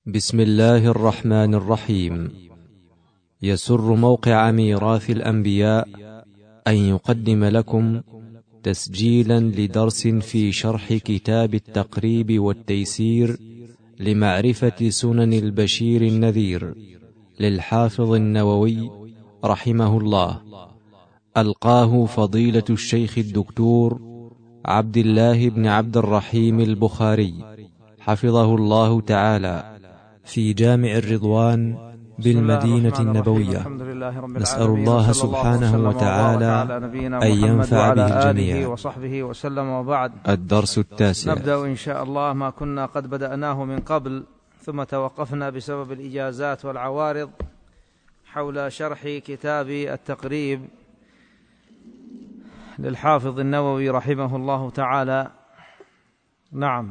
بسم الله الرحمن الرحيم. يسر موقع ميراث الأنبياء أن يقدم لكم تسجيلا لدرس في شرح كتاب التقريب والتيسير لمعرفة سنن البشير النذير للحافظ النووي رحمه الله، ألقاه فضيلة الشيخ الدكتور عبد الله بن عبد الرحيم البخاري حفظه الله تعالى في جامع الرضوان بالمدينة النبوية. نسأل الله سبحانه وتعالى أن ينفع به الجميع. وصحبه وسلم. وبعد، الدرس التاسع. نبدأ إن شاء الله ما كنا قد بدأناه من قبل، ثم توقفنا بسبب الإجازات والعوارض حول شرح كتاب التقريب للحافظ النووي رحمه الله تعالى. نعم.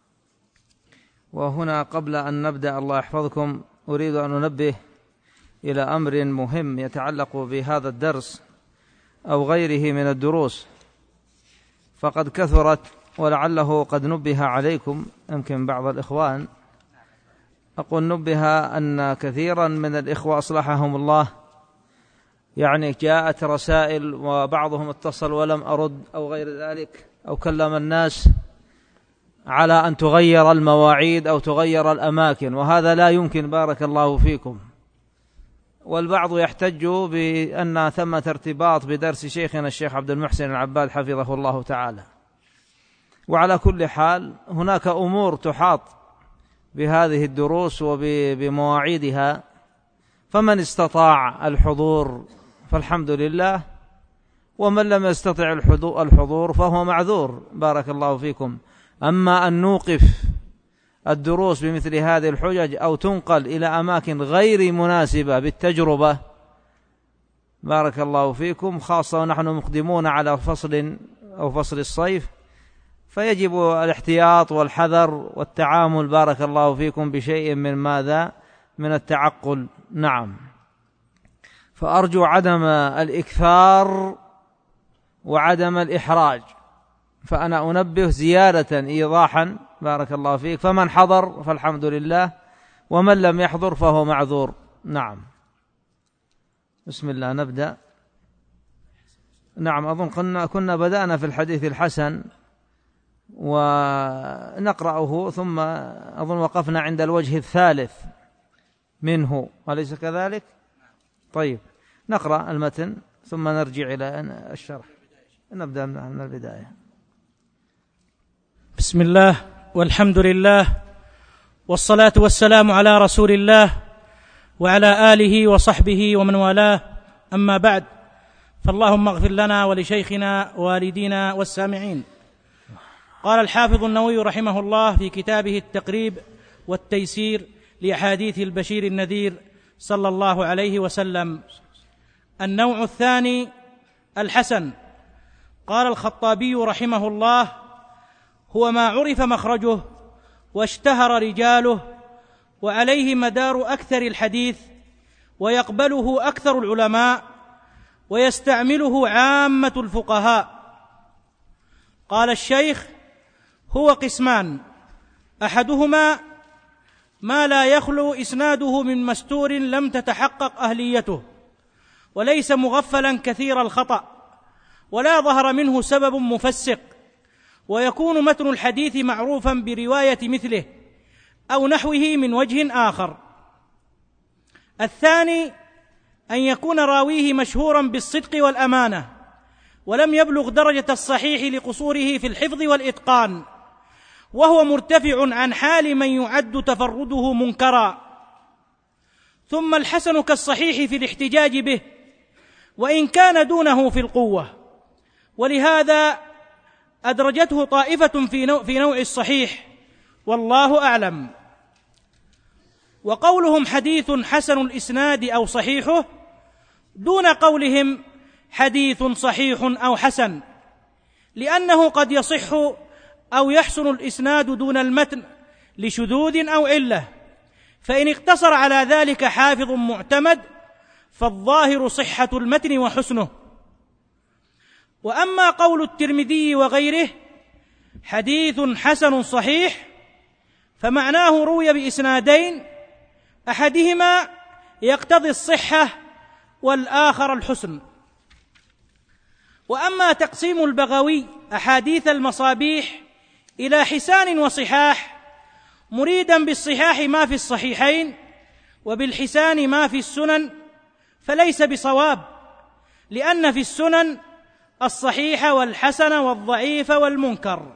وهنا قبل أن نبدأ الله يحفظكم أريد أن أنبه إلى أمر مهم يتعلق بهذا الدرس أو غيره من الدروس، فقد كثرت ولعله قد نبه عليكم يمكن بعض الإخوان. أقول نبه أن كثيرا من الإخوة أصلحهم الله يعني جاءت رسائل وبعضهم اتصل ولم أرد أو غير ذلك، أو كلم الناس على أن تغير المواعيد أو تغير الأماكن، وهذا لا يمكن بارك الله فيكم. والبعض يحتج بأن ثمة ارتباط بدرس شيخنا الشيخ عبد المحسن العباد حفظه الله تعالى. وعلى كل حال هناك أمور تحاط بهذه الدروس وبمواعيدها، فمن استطاع الحضور فالحمد لله، ومن لم يستطع الحضور فهو معذور بارك الله فيكم. أما أن نوقف الدروس بمثل هذه الحجج أو تنقل إلى أماكن غير مناسبة بالتجربة بارك الله فيكم، خاصة ونحن مقدمون على فصل الصيف، فيجب الاحتياط والحذر والتعامل بارك الله فيكم بشيء من ماذا؟ من التعقل. نعم. فأرجو عدم الإكثار وعدم الإحراج، فأنا أنبه زيادة إيضاحا بارك الله فيك، فمن حضر فالحمد لله، ومن لم يحضر فهو معذور. نعم. بسم الله نبدأ. نعم، أظن كنا بدأنا في الحديث الحسن ونقرأه، ثم أظن وقفنا عند الوجه الثالث منه، أليس كذلك؟ طيب، نقرأ المتن ثم نرجع إلى الشرح. نبدأ من البداية. بسم الله والحمد لله والصلاة والسلام على رسول الله وعلى آله وصحبه ومن والاه، أما بعد، فاللهم اغفر لنا ولشيخنا ووالدينا والسامعين. قال الحافظ النووي رحمه الله في كتابه التقريب والتيسير لأحاديث البشير النذير صلى الله عليه وسلم: النوع الثاني الحسن. قال الخطابي رحمه الله: هو ما عرف مخرجه واشتهر رجاله وعليه مدار أكثر الحديث، ويقبله أكثر العلماء ويستعمله عامة الفقهاء. قال الشيخ: هو قسمان: أحدهما ما لا يخلو إسناده من مستور لم تتحقق أهليته، وليس مغفلا كثير الخطأ، ولا ظهر منه سبب مفسق، ويكون متن الحديث معروفا برواية مثله أو نحوه من وجه آخر. الثاني أن يكون راويه مشهورا بالصدق والأمانة، ولم يبلغ درجة الصحيح لقصوره في الحفظ والإتقان، وهو مرتفع عن حال من يعد تفرده منكرا. ثم الحسن كالصحيح في الاحتجاج به، وإن كان دونه في القوة، ولهذا أدرجته طائفة في نوع الصحيح، والله أعلم. وقولهم حديث حسن الإسناد أو صحيحه دون قولهم حديث صحيح أو حسن، لأنه قد يصح أو يحسن الإسناد دون المتن لشذوذ أو علة، فإن اقتصر على ذلك حافظ معتمد فالظاهر صحة المتن وحسنه. وأما قول الترمذي وغيره حديث حسن صحيح فمعناه روي بإسنادين، أحدهما يقتضي الصحة والآخر الحسن. وأما تقسيم البغوي أحاديث المصابيح إلى حسان وصحاح، مريدا بالصحاح ما في الصحيحين وبالحسان ما في السنن، فليس بصواب، لأن في السنن الصحيح والحسن والضعيف والمنكر.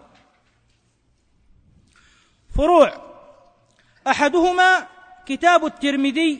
فروع: أحدهما كتاب الترمذي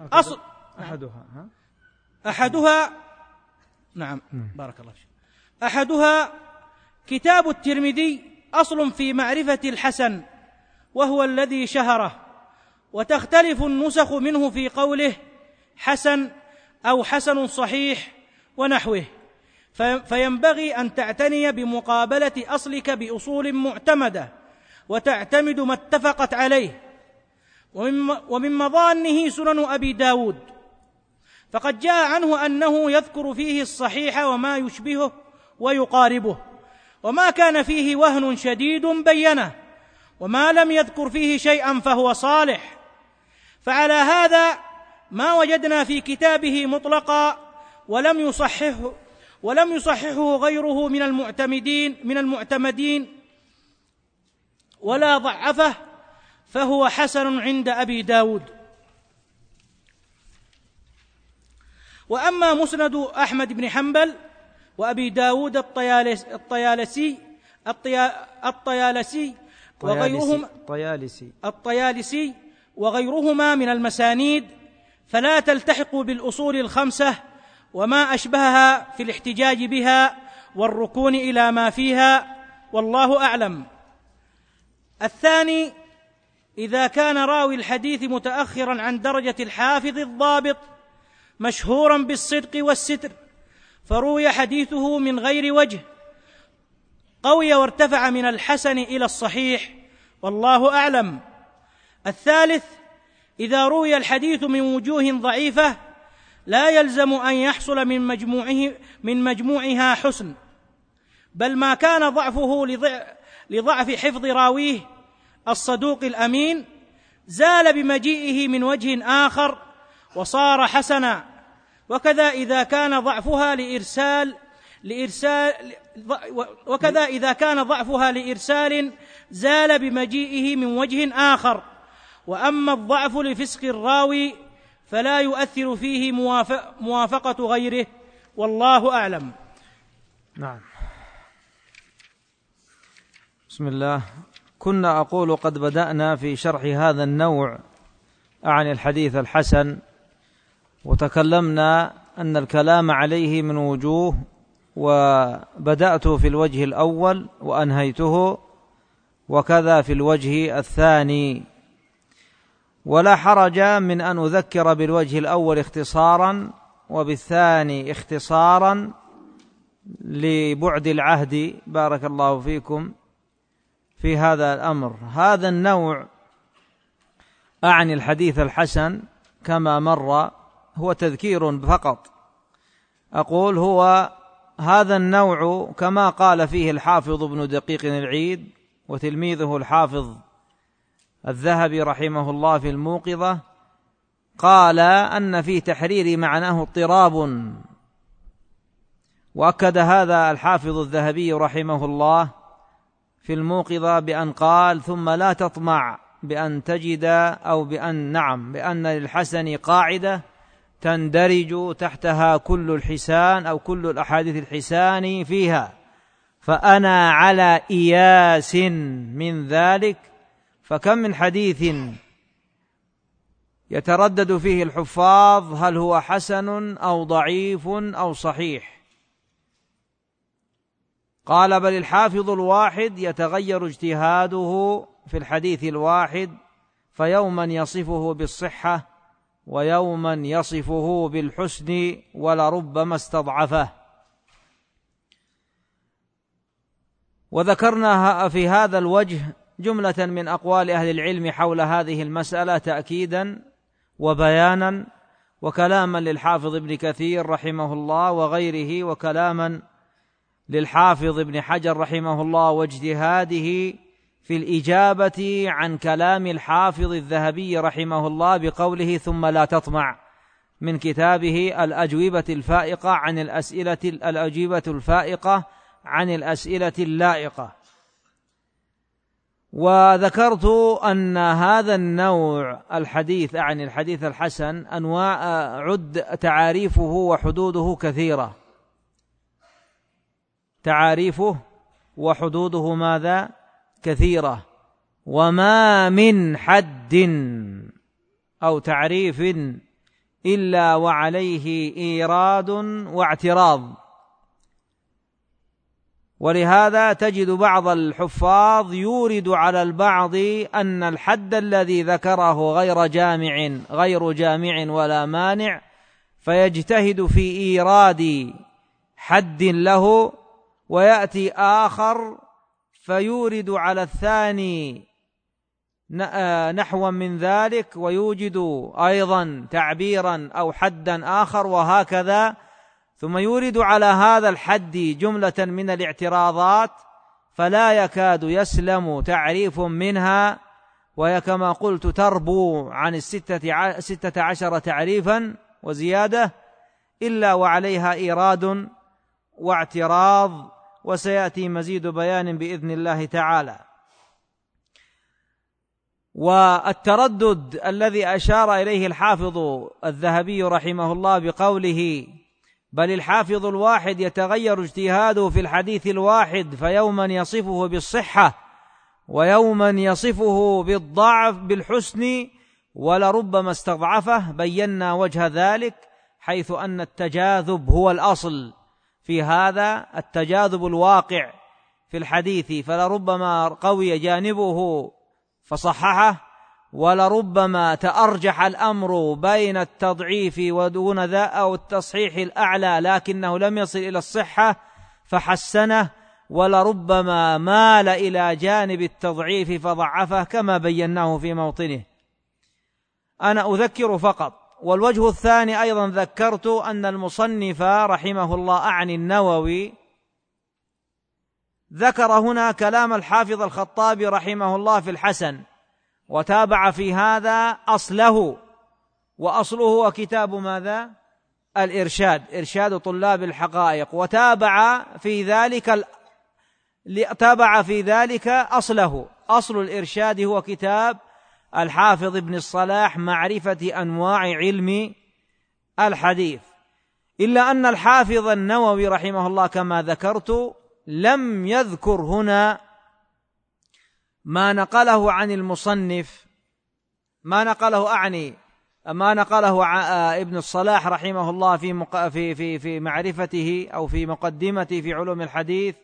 أحدها كتاب الترمذي أصل في معرفة الحسن، وهو الذي شهره، وتختلف النسخ منه في قوله حسن أو حسن صحيح ونحوه، فينبغي أن تعتني بمقابلة أصلك بأصول معتمدة وتعتمد ما اتفقت عليه. ومن مظانه سنن أبي داود، فقد جاء عنه أنه يذكر فيه الصحيح وما يشبهه ويقاربه، وما كان فيه وهن شديد بينه، وما لم يذكر فيه شيئا فهو صالح. فعلى هذا ما وجدنا في كتابه مطلقا ولم يصححه غيره من المعتمدين ولا ضعفه، فهو حسن عند أبي داود. وأما مسند أحمد بن حنبل وأبي داود الطيالسي وغيرهما من المسانيد، فلا تلتحق بالأصول الخمسة وما أشبهها في الاحتجاج بها والركون إلى ما فيها، والله أعلم. الثاني: إذا كان راوي الحديث متأخرا عن درجة الحافظ الضابط مشهورا بالصدق والستر، فروي حديثه من غير وجه، قوي وارتفع من الحسن إلى الصحيح، والله أعلم. الثالث: إذا روي الحديث من وجوه ضعيفة لا يلزم أن يحصل من مجموعها حسن، بل ما كان ضعفه لضعف حفظ راويه الصدوق الأمين زال بمجيئه من وجه آخر وصار حسنا. وكذا إذا كان ضعفها لإرسال زال بمجيئه من وجه آخر. وأما الضعف لفسق الراوي فلا يؤثر فيه موافقة غيره، والله أعلم. نعم. بسم الله. كنا أقول قد بدأنا في شرح هذا النوع عن الحديث الحسن، وتكلمنا أن الكلام عليه من وجوه، وبدأت في الوجه الأول وأنهيته، وكذا في الوجه الثاني. ولا حرج من أن أذكر بالوجه الأول اختصارا وبالثاني اختصارا لبعد العهد، بارك الله فيكم، في هذا الأمر. هذا النوع أعني الحديث الحسن كما مر هو تذكير فقط. أقول هو هذا النوع كما قال فيه الحافظ ابن دقيق العيد وتلميذه الحافظ الذهبي رحمه الله في الموقظة، قال أن في تحرير معناه اضطراب، وأكد هذا الحافظ الذهبي رحمه الله في الموقظة بأن قال: ثم لا تطمع بأن تجد أو بأن للحسن قاعدة تندرج تحتها كل الحسان أو كل الأحاديث الحسان فيها، فأنا على إياس من ذلك. فكم من حديث يتردد فيه الحفاظ هل هو حسن أو ضعيف أو صحيح. قال: بل الحافظ الواحد يتغير اجتهاده في الحديث الواحد، فيوما يصفه بالصحة ويوما يصفه بالحسن ولربما استضعفه. وذكرنا في هذا الوجه جملة من أقوال أهل العلم حول هذه المسألة تأكيدا وبيانا، وكلاما للحافظ ابن كثير رحمه الله وغيره، وكلاما للحافظ ابن حجر رحمه الله واجتهاده في الإجابة عن كلام الحافظ الذهبي رحمه الله بقوله ثم لا تطمع، من كتابه الأجوبة الفائقة عن الأسئلة اللائقة. وذكرت أن هذا النوع الحديث عن الحديث الحسن أنواع عد تعاريفه وحدوده كثيرة، تعاريفه وحدوده ماذا؟ كثيرة. وما من حد أو تعريف إلا وعليه إيراد واعتراض. ولهذا تجد بعض الحفاظ يورد على البعض أن الحد الذي ذكره غير جامع ولا مانع، فيجتهد في إيراد حد له، ويأتي آخر فيورد على الثاني نحو من ذلك ويوجد أيضا تعبيرا أو حدا آخر، وهكذا، ثم يورد على هذا الحد جملة من الاعتراضات فلا يكاد يسلم تعريف منها، وهي كما قلت تربو عن 16 تعريفا وزيادة إلا وعليها إيراد واعتراض، وسيأتي مزيد بيان بإذن الله تعالى. والتردد الذي أشار إليه الحافظ الذهبي رحمه الله بقوله بل الحافظ الواحد يتغير اجتهاده في الحديث الواحد، فيوما يصفه بالصحة ويوما يصفه بالضعف بالحسن ولربما استضعفه، بينا وجه ذلك حيث أن التجاذب هو الأصل في هذا، التجاذب الواقع في الحديث، فلربما قوي جانبه فصححه، ولربما تأرجح الأمر بين التضعيف ودون ذا أو التصحيح الأعلى لكنه لم يصل إلى الصحة فحسنه، ولربما مال إلى جانب التضعيف فضعفه كما بيناه في موطنه. أنا أذكر فقط. والوجه الثاني أيضا ذكرت أن المصنف رحمه الله أعني النووي ذكر هنا كلام الحافظ الخطابي رحمه الله في الحسن، وتابع في هذا أصله، وأصله هو كتاب ماذا؟ الإرشاد، إرشاد طلاب الحقائق، وتابع في ذلك أصله، أصل الإرشاد هو كتاب الحافظ ابن الصلاح معرفة أنواع علم الحديث. إلا أن الحافظ النووي رحمه الله كما ذكرت لم يذكر هنا ما نقله عن المصنف، ما نقله ابن الصلاح رحمه الله في معرفته أو في مقدمته في علوم الحديث،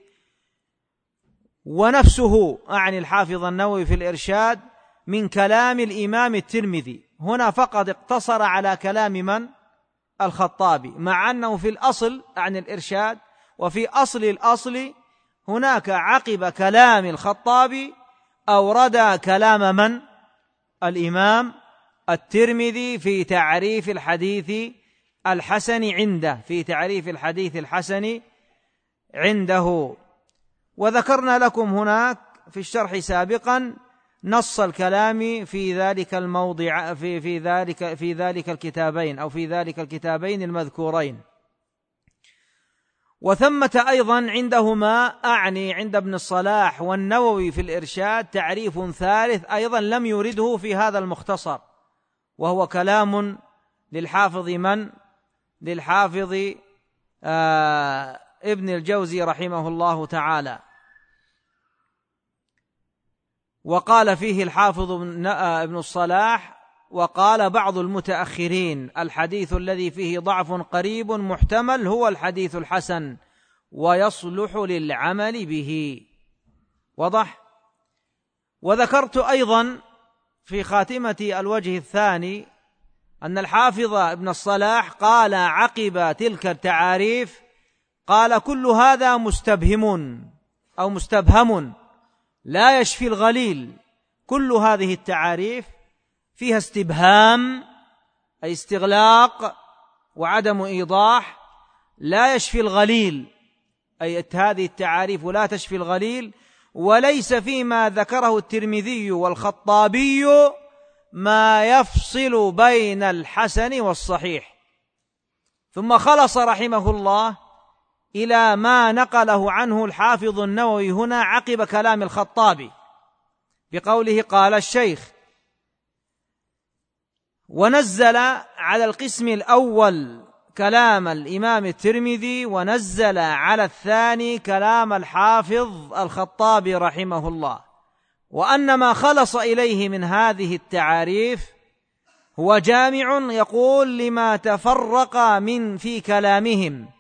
ونفسه أعني الحافظ النووي في الإرشاد من كلام الإمام الترمذي. هنا فقط اقتصر على كلام من؟ الخطابي، مع أنه في الأصل عن الإرشاد وفي أصل الأصل هناك عقب كلام الخطابي أورد كلام من؟ الإمام الترمذي في تعريف الحديث الحسن عنده، في تعريف الحديث الحسن عنده. وذكرنا لكم هناك في الشرح سابقا نص الكلام في ذلك الموضع في ذلك الكتابين أو في ذلك الكتابين المذكورين. وثمة أيضا عندهما أعني عند ابن الصلاح والنووي في الإرشاد تعريف ثالث أيضا لم يرده في هذا المختصر، وهو كلام للحافظ من؟ للحافظ ابن الجوزي رحمه الله تعالى. وقال فيه الحافظ ابن الصلاح وقال بعض المتأخرين الحديث الذي فيه ضعف قريب محتمل هو الحديث الحسن ويصلح للعمل به. وضح. وذكرت أيضا في خاتمة الوجه الثاني أن الحافظ ابن الصلاح قال عقب تلك التعاريف قال كل هذا مستبهم أو مستبهم لا يشفي الغليل. كل هذه التعاريف فيها استبهام أي استغلاق وعدم إيضاح، لا يشفي الغليل أي هذه التعاريف لا تشفي الغليل، وليس فيما ذكره الترمذي والخطابي ما يفصل بين الحسن والصحيح. ثم خلص رحمه الله إلى ما نقله عنه الحافظ النووي هنا عقب كلام الخطابي بقوله قال الشيخ: ونزل على القسم الأول كلام الإمام الترمذي، ونزل على الثاني كلام الحافظ الخطابي رحمه الله، وأن ما خلص إليه من هذه التعاريف هو جامع يقول لما تفرق في كلامهم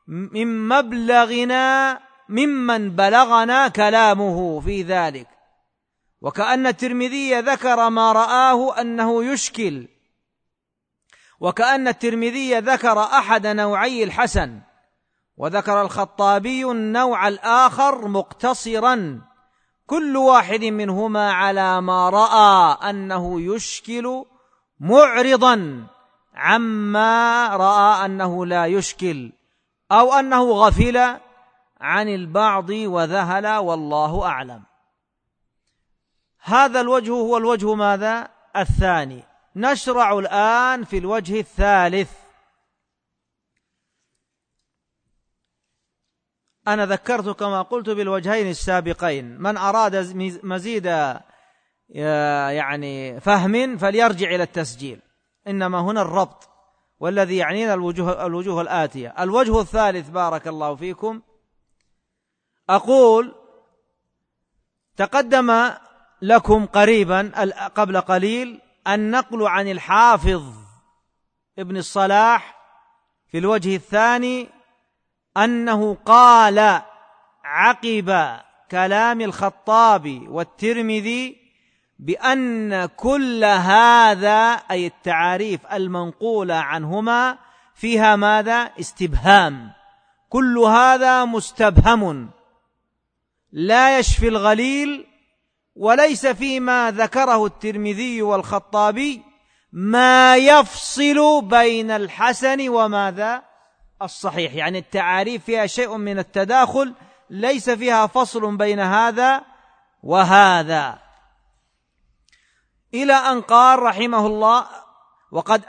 ممن بلغنا كلامه في ذلك. وكأن الترمذي ذكر ما رآه أنه يشكل، وكأن الترمذي ذكر أحد نوعي الحسن، وذكر الخطابي النوع الآخر مقتصرا كل واحد منهما على ما رأى أنه يشكل، معرضا عما رأى أنه لا يشكل، أو أنه غفل عن البعض وذهل، والله أعلم. هذا الوجه هو الوجه ماذا؟ الثاني. نشرع الآن في الوجه الثالث. أنا ذكرت كما قلت بالوجهين السابقين، من أراد مزيد فهم فليرجع إلى التسجيل، إنما هنا الربط، والذي يعنينا الوجوه الآتية. الوجه الثالث بارك الله فيكم، أقول تقدم لكم قريبا قبل قليل النقل عن الحافظ ابن الصلاح في الوجه الثاني أنه قال عقب كلام الخطابي والترمذي بأن كل هذا أي التعاريف المنقولة عنهما فيها ماذا؟ استبهام، كل هذا مستبهم لا يشفي الغليل، وليس فيما ذكره الترمذي والخطابي ما يفصل بين الحسن وماذا؟ الصحيح. يعني التعاريف فيها شيء من التداخل، ليس فيها فصل بين هذا وهذا، إلى أن قال رحمه الله: وقد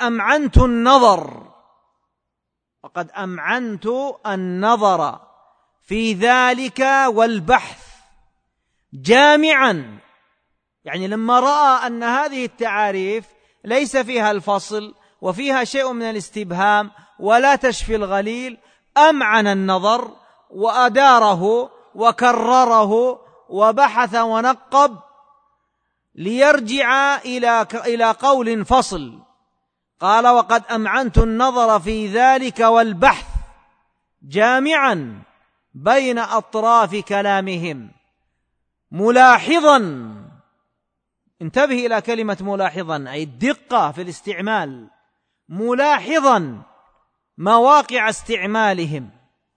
أمعنت النظر في ذلك والبحث جامعا. يعني لما رأى أن هذه التعاريف ليس فيها الفصل وفيها شيء من الاستبهام ولا تشفي الغليل، أمعن النظر وأداره وكرره وبحث ونقب ليرجع إلى قول فصل. قال: وقد أمعنت النظر في ذلك والبحث جامعا بين أطراف كلامهم، ملاحظا، انتبه إلى كلمة ملاحظا، أي الدقة في الاستعمال، ملاحظا مواقع استعمالهم،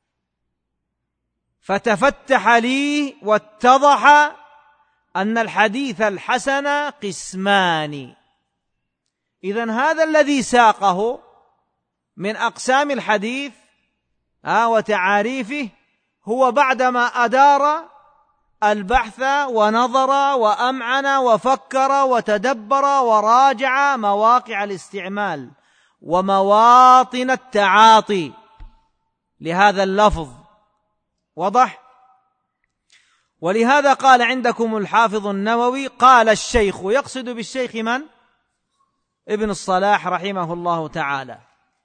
فتفتح لي واتضح أن الحديث الحسن قسمان. إذن هذا الذي ساقه من أقسام الحديث وتعاريفه هو بعدما أدار البحث ونظر وأمعن وفكر وتدبر وراجع مواقع الاستعمال ومواطن التعاطي لهذا اللفظ. وضح؟ ولهذا قال عندكم الحافظ النووي قال الشيخ، يقصد بالشيخ من؟ ابن الصلاح رحمه الله تعالى.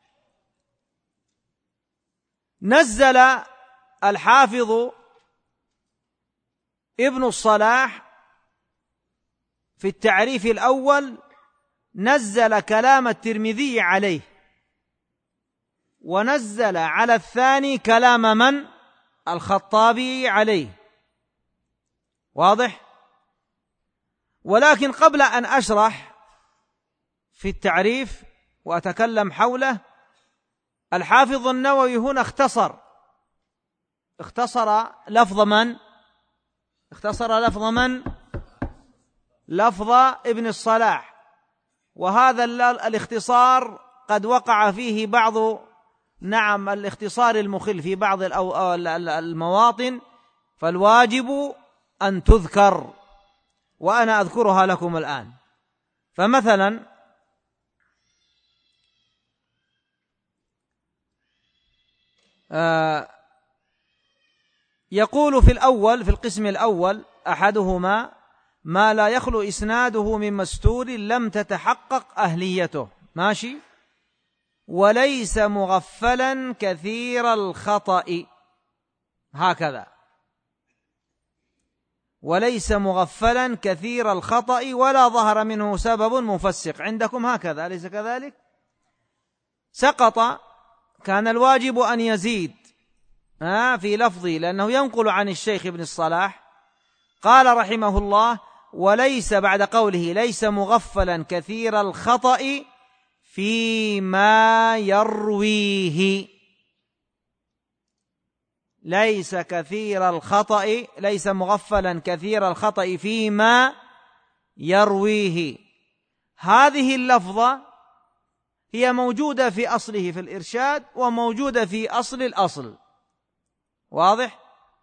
نزل الحافظ ابن الصلاح في التعريف الأول، نزل كلام الترمذي عليه، ونزل على الثاني كلام من؟ الخطابي عليه. واضح؟ ولكن قبل أن أشرح في التعريف وأتكلم حوله، الحافظ النووي هنا اختصر لفظ من؟ لفظ ابن الصلاح. وهذا الاختصار قد وقع فيه بعض الاختصار المخل في بعض المواطن، فالواجب أن تذكر، وأنا أذكرها لكم الآن. فمثلا يقول في القسم الأول أحدهما ما لا يخلو إسناده من مستور لم تتحقق أهليته، ماشي، وليس مغفلا كثير الخطأ، هكذا، وليس مغفلا كثير الخطأ ولا ظهر منه سبب مفسق، عندكم هكذا أليس كذلك؟ سقط، كان الواجب أن يزيد في لفظه لأنه ينقل عن الشيخ ابن الصلاح، قال رحمه الله وليس بعد قوله ليس مغفلا كثير الخطأ فيما يرويه، ليس كثير الخطأ، ليس مغفلا كثير الخطأ فيما يرويه. هذه اللفظة هي موجودة في أصله في الإرشاد وموجودة في أصل الأصل، واضح؟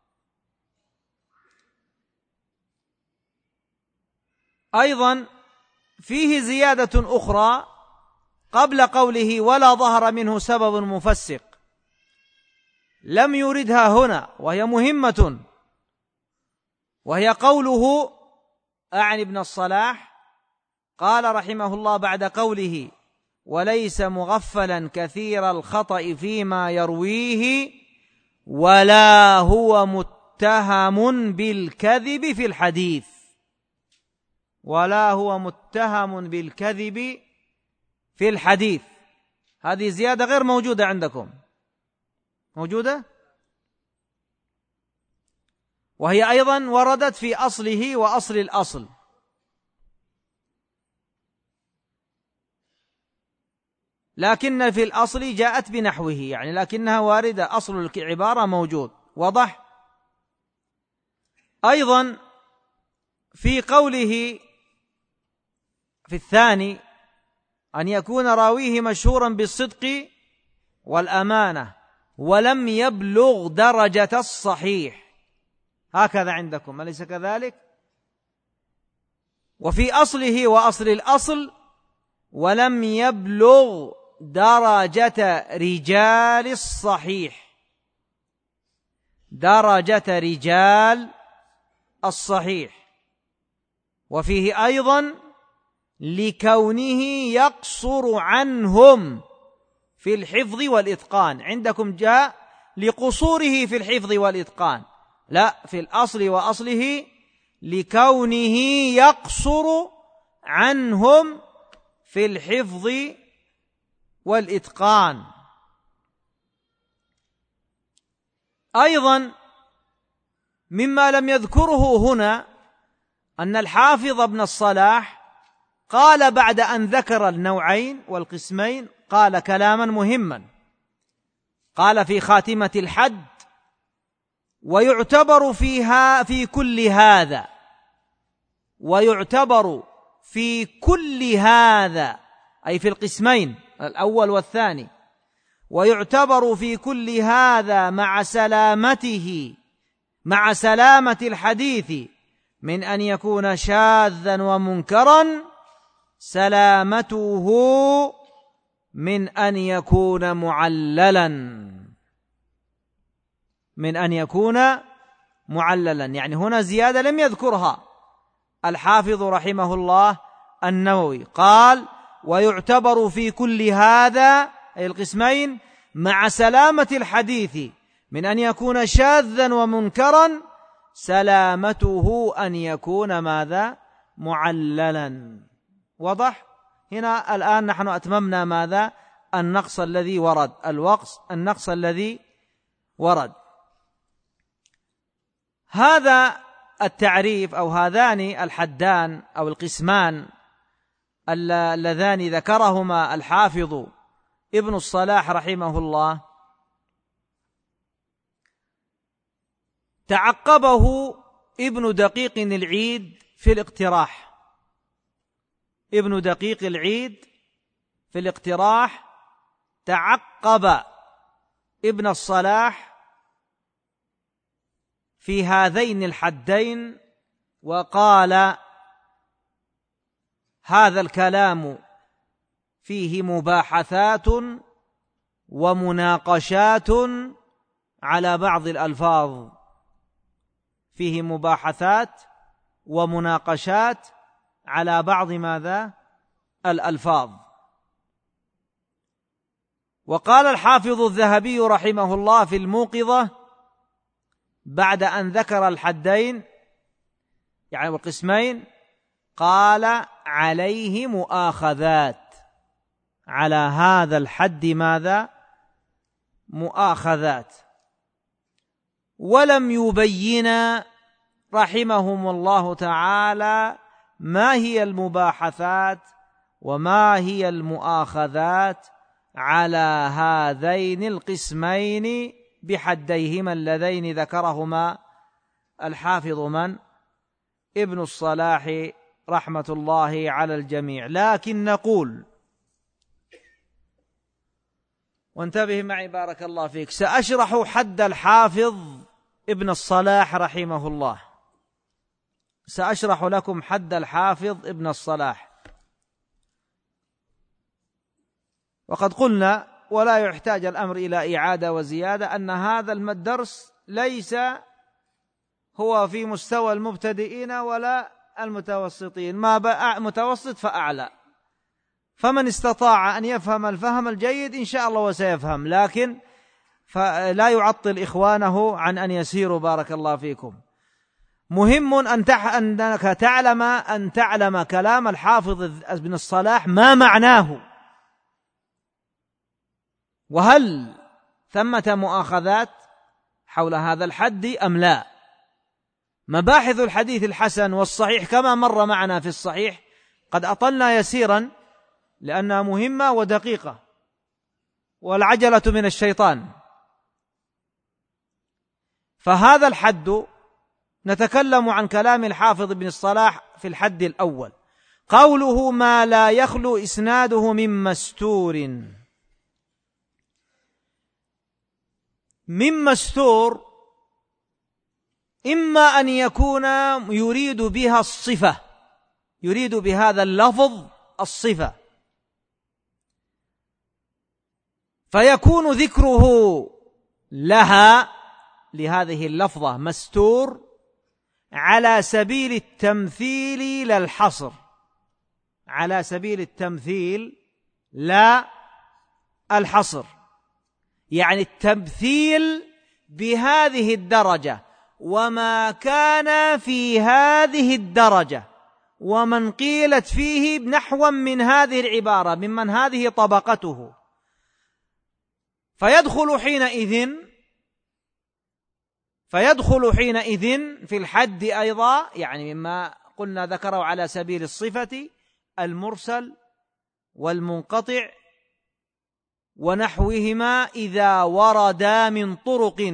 أيضا فيه زيادة أخرى قبل قوله ولا ظهر منه سبب مفسق، لم يردها هنا وهي مهمة، وهي قوله أعني ابن الصلاح قال رحمه الله بعد قوله وليس مغفلا كثير الخطأ فيما يرويه ولا هو متهم بالكذب في الحديث، ولا هو متهم بالكذب في الحديث. هذه زيادة غير موجودة عندكم، موجودة؟ وهي أيضا وردت في أصله وأصل الأصل. لكن في الأصل جاءت بنحوه، يعني لكنها واردة، أصل العبارة موجود، وضح؟ أيضا في قوله في الثاني أن يكون راويه مشهورا بالصدق والأمانة ولم يبلغ درجة الصحيح، هكذا عندكم أليس كذلك؟ وفي أصله وأصل الأصل ولم يبلغ درجة رجال الصحيح، درجة رجال الصحيح. وفيه أيضا لكونه يقصر عنهم في الحفظ والإتقان، عندكم جاء لقصوره في الحفظ والإتقان، لا، في الأصل وأصله لكونه يقصر عنهم في الحفظ والإتقان. أيضا مما لم يذكره هنا أن الحافظ ابن الصلاح قال بعد أن ذكر النوعين والقسمين قال كلاما مهما، قال في خاتمة الحد ويعتبر فيها في كل هذا، ويعتبر في كل هذا أي في القسمين الأول والثاني، ويعتبر في كل هذا مع سلامته، مع سلامة الحديث من أن يكون شاذا ومنكرا، سلامته من أن يكون معللا، من أن يكون معللا. يعني هنا زيادة لم يذكرها الحافظ رحمه الله النووي، قال ويعتبر في كل هذا أي القسمين مع سلامة الحديث من أن يكون شاذا ومنكرا، سلامته أن يكون ماذا؟ معللا. وضح؟ هنا الآن نحن أتممنا ماذا؟ النقص الذي ورد، النقص الذي ورد. هذا التعريف أو هذان الحدان أو القسمان اللذان ذكرهما الحافظ ابن الصلاح رحمه الله تعقبه ابن دقيق العيد في الاقتراح. ابن دقيق العيد في الاقتراح تعقب ابن الصلاح في هذين الحدين وقال هذا الكلام فيه مباحثات ومناقشات على بعض الألفاظ، فيه مباحثات ومناقشات على بعض ماذا؟ الألفاظ. وقال الحافظ الذهبي رحمه الله في الموقظة بعد أن ذكر الحدين يعني والقسمين، قال عليه مؤاخذات، على هذا الحد ماذا؟ مؤاخذات. ولم يبين رحمهم الله تعالى ما هي المباحثات وما هي المؤاخذات على هذين القسمين بحديهما اللذين ذكرهما الحافظ ابن الصلاح رحمة الله على الجميع. لكن نقول، وانتبه معي بارك الله فيك، سأشرح حد الحافظ ابن الصلاح رحمه الله، سأشرح لكم حد الحافظ ابن الصلاح. وقد قلنا ولا يحتاج الأمر إلى إعادة وزيادة أن هذا الدرس ليس هو في مستوى المبتدئين ولا المتوسطين، ما متوسط فأعلى، فمن استطاع أن يفهم الفهم الجيد إن شاء الله وسيفهم، لكن فلا يعطل إخوانه عن أن يسيروا بارك الله فيكم. مهم أنك تعلم كلام الحافظ ابن الصلاح ما معناه، وهل ثمة مؤاخذات حول هذا الحد أم لا. مباحث الحديث الحسن والصحيح كما مر معنا في الصحيح قد أطلنا يسيرا لأنها مهمة ودقيقة، والعجلة من الشيطان. فهذا الحد نتكلم عن كلام الحافظ ابن الصلاح في الحد الأول، قوله ما لا يخلو إسناده من مستور. من مستور إما أن يكون يريد بها الصفة، يريد بهذا اللفظ الصفة، فيكون ذكره لها لهذه اللفظة مستور على سبيل التمثيل لا الحصر، على سبيل التمثيل لا الحصر، يعني التمثيل بهذه الدرجة وما كان في هذه الدرجة ومن قيلت فيه نحوا من هذه العبارة ممن هذه طبقته، فيدخل حينئذ في الحد أيضا، يعني مما قلنا ذكره على سبيل الصفة المرسل والمنقطع ونحوهما إذا وردا من طرق،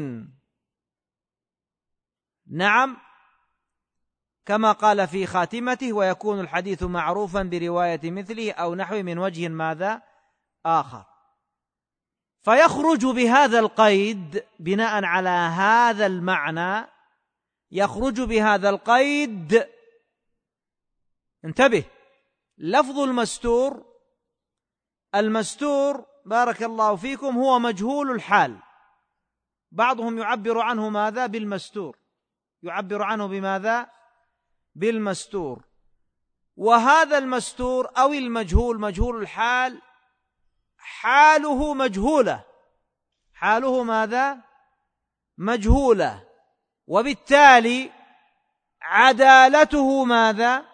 نعم، كما قال في خاتمته ويكون الحديث معروفا برواية مثله أو نحوه من وجه ماذا آخر. فيخرج بهذا القيد بناء على هذا المعنى، يخرج بهذا القيد، انتبه، لفظ المستور بارك الله فيكم هو مجهول الحال، بعضهم يعبر عنه ماذا؟ بالمستور، يعبر عنه بماذا؟ بالمستور. وهذا المستور أو المجهول مجهول الحال حاله مجهولة، حاله ماذا؟ مجهولة، وبالتالي عدالته ماذا؟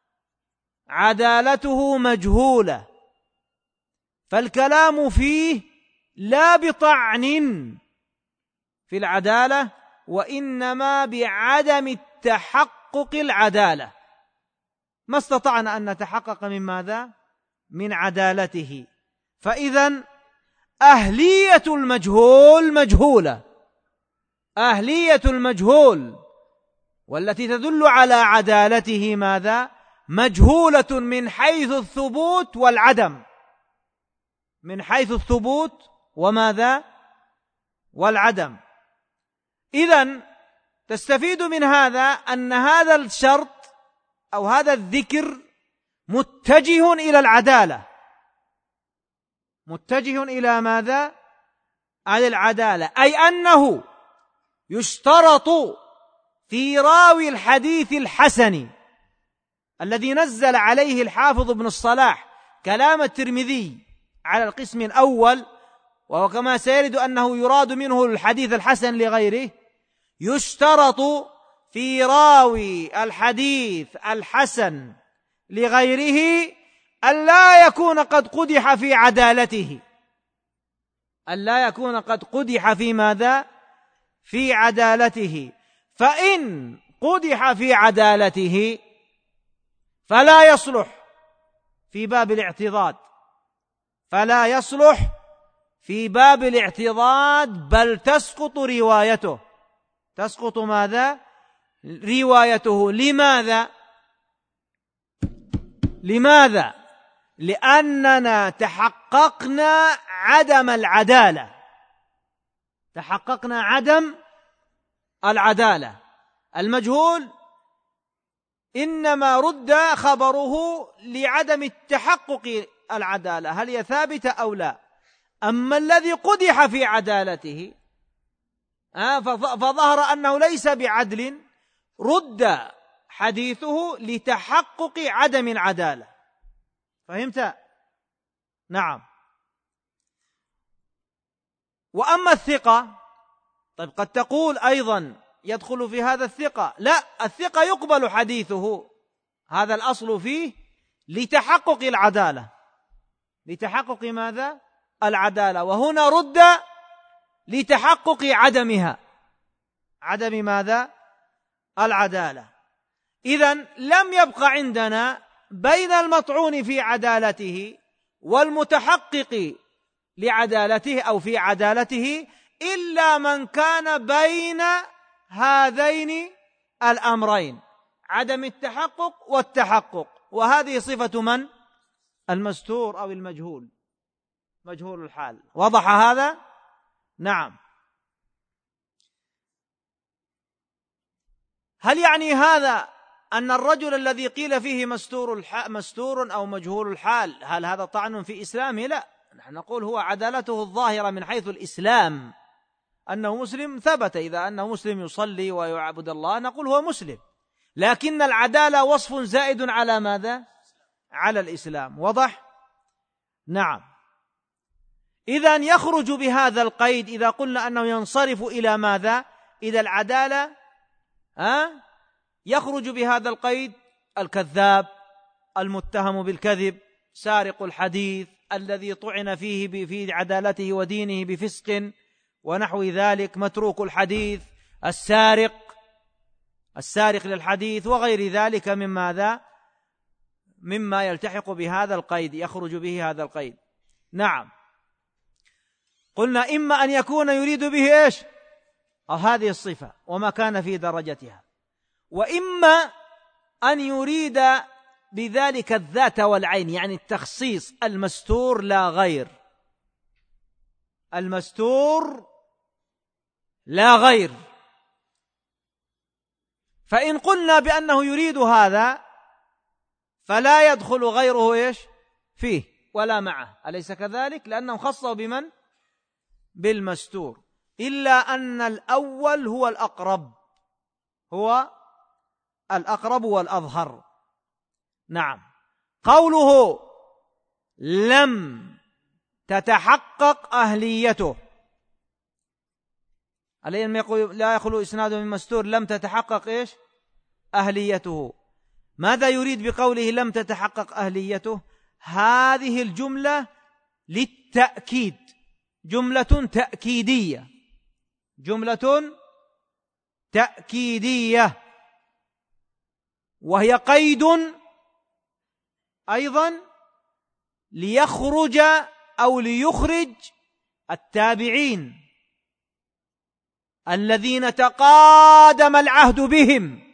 عدالته مجهولة، فالكلام فيه لا بطعن في العدالة وإنما بعدم التحقق العدالة، ما استطعنا أن نتحقق من ماذا؟ من عدالته. فإذن أهلية المجهول مجهولة، أهلية المجهول والتي تدل على عدالته ماذا؟ مجهولة من حيث الثبوت والعدم، من حيث الثبوت وماذا؟ والعدم. إذن تستفيد من هذا أن هذا الشرط أو هذا الذكر متجه إلى العدالة. متجه إلى ماذا؟ على العدالة، أي أنه يشترط في راوي الحديث الحسن الذي نزل عليه الحافظ ابن الصلاح كلام الترمذي على القسم الأول، وهو كما سيرد أنه يراد منه الحديث الحسن لغيره، يشترط في راوي الحديث الحسن لغيره ألا يكون قد قدح في عدالته، ألا يكون قد قدح في ماذا؟ في عدالته. فإن قدح في عدالته فلا يصلح في باب الاعتضاد، فلا يصلح في باب الاعتضاد، بل تسقط روايته. تسقط ماذا؟ روايته. لماذا؟ لماذا؟ لأننا تحققنا عدم العدالة، تحققنا عدم العدالة. المجهول إنما رد خبره لعدم التحقق العدالة، هل هي ثابتة أو لا. أما الذي قدح في عدالته فظهر أنه ليس بعدل، رد حديثه لتحقق عدم العدالة. فهمت؟ نعم. وأما الثقة، طيب قد تقول أيضا يدخل في هذا الثقة، لا، الثقة يقبل حديثه، هذا الأصل فيه لتحقق العدالة. لتحقق ماذا؟ العدالة. وهنا رد لتحقق عدمها، عدم ماذا؟ العدالة. إذن لم يبق عندنا بين المطعون في عدالته والمتحقق لعدالته أو في عدالته إلا من كان بين هذين الأمرين، عدم التحقق والتحقق. وهذه صفة من؟ المستور أو المجهول، مجهول الحال. وضح هذا؟ نعم. هل يعني هذا أن الرجل الذي قيل فيه مستور أو مجهول الحال هل هذا طعن في إسلامه؟ لا، نحن نقول هو عدالته الظاهرة من حيث الإسلام، أنه مسلم ثبت. إذا أنه مسلم يصلي ويعبد الله نقول هو مسلم، لكن العدالة وصف زائد على ماذا؟ على الإسلام. وضح؟ نعم. إذن يخرج بهذا القيد إذا قلنا أنه ينصرف إلى ماذا؟ إلى العدالة، يخرج بهذا القيد الكذاب، المتهم بالكذب، سارق الحديث الذي طعن فيه في عدالته ودينه بفسق ونحو ذلك، متروك الحديث، السارق للحديث وغير ذلك من ماذا؟ مما يلتحق بهذا القيد، يخرج به هذا القيد. نعم. قلنا إما أن يكون يريد به إيش؟ هذه الصفة وما كان في درجتها، وإما أن يريد بذلك الذات والعين، يعني التخصيص، المستور لا غير، المستور لا غير. فإن قلنا بأنه يريد هذا فلا يدخل غيره إيش؟ فيه ولا معه، أليس كذلك؟ لأنه خصه بمن؟ بالمستور. إلا أن الأول هو الأقرب، هو الأقرب والأظهر. نعم. قوله لم تتحقق أهليته، عليهم يقول لا يخلو إسناده من مستور، لم تتحقق إيش؟ أهليته. ماذا يريد بقوله لم تتحقق أهليته؟ هذه الجملة للتأكيد، جملة تأكيدية، جملة تأكيدية، وهي قيد أيضا ليخرج أو ليخرج التابعين الذين تقادم العهد بهم،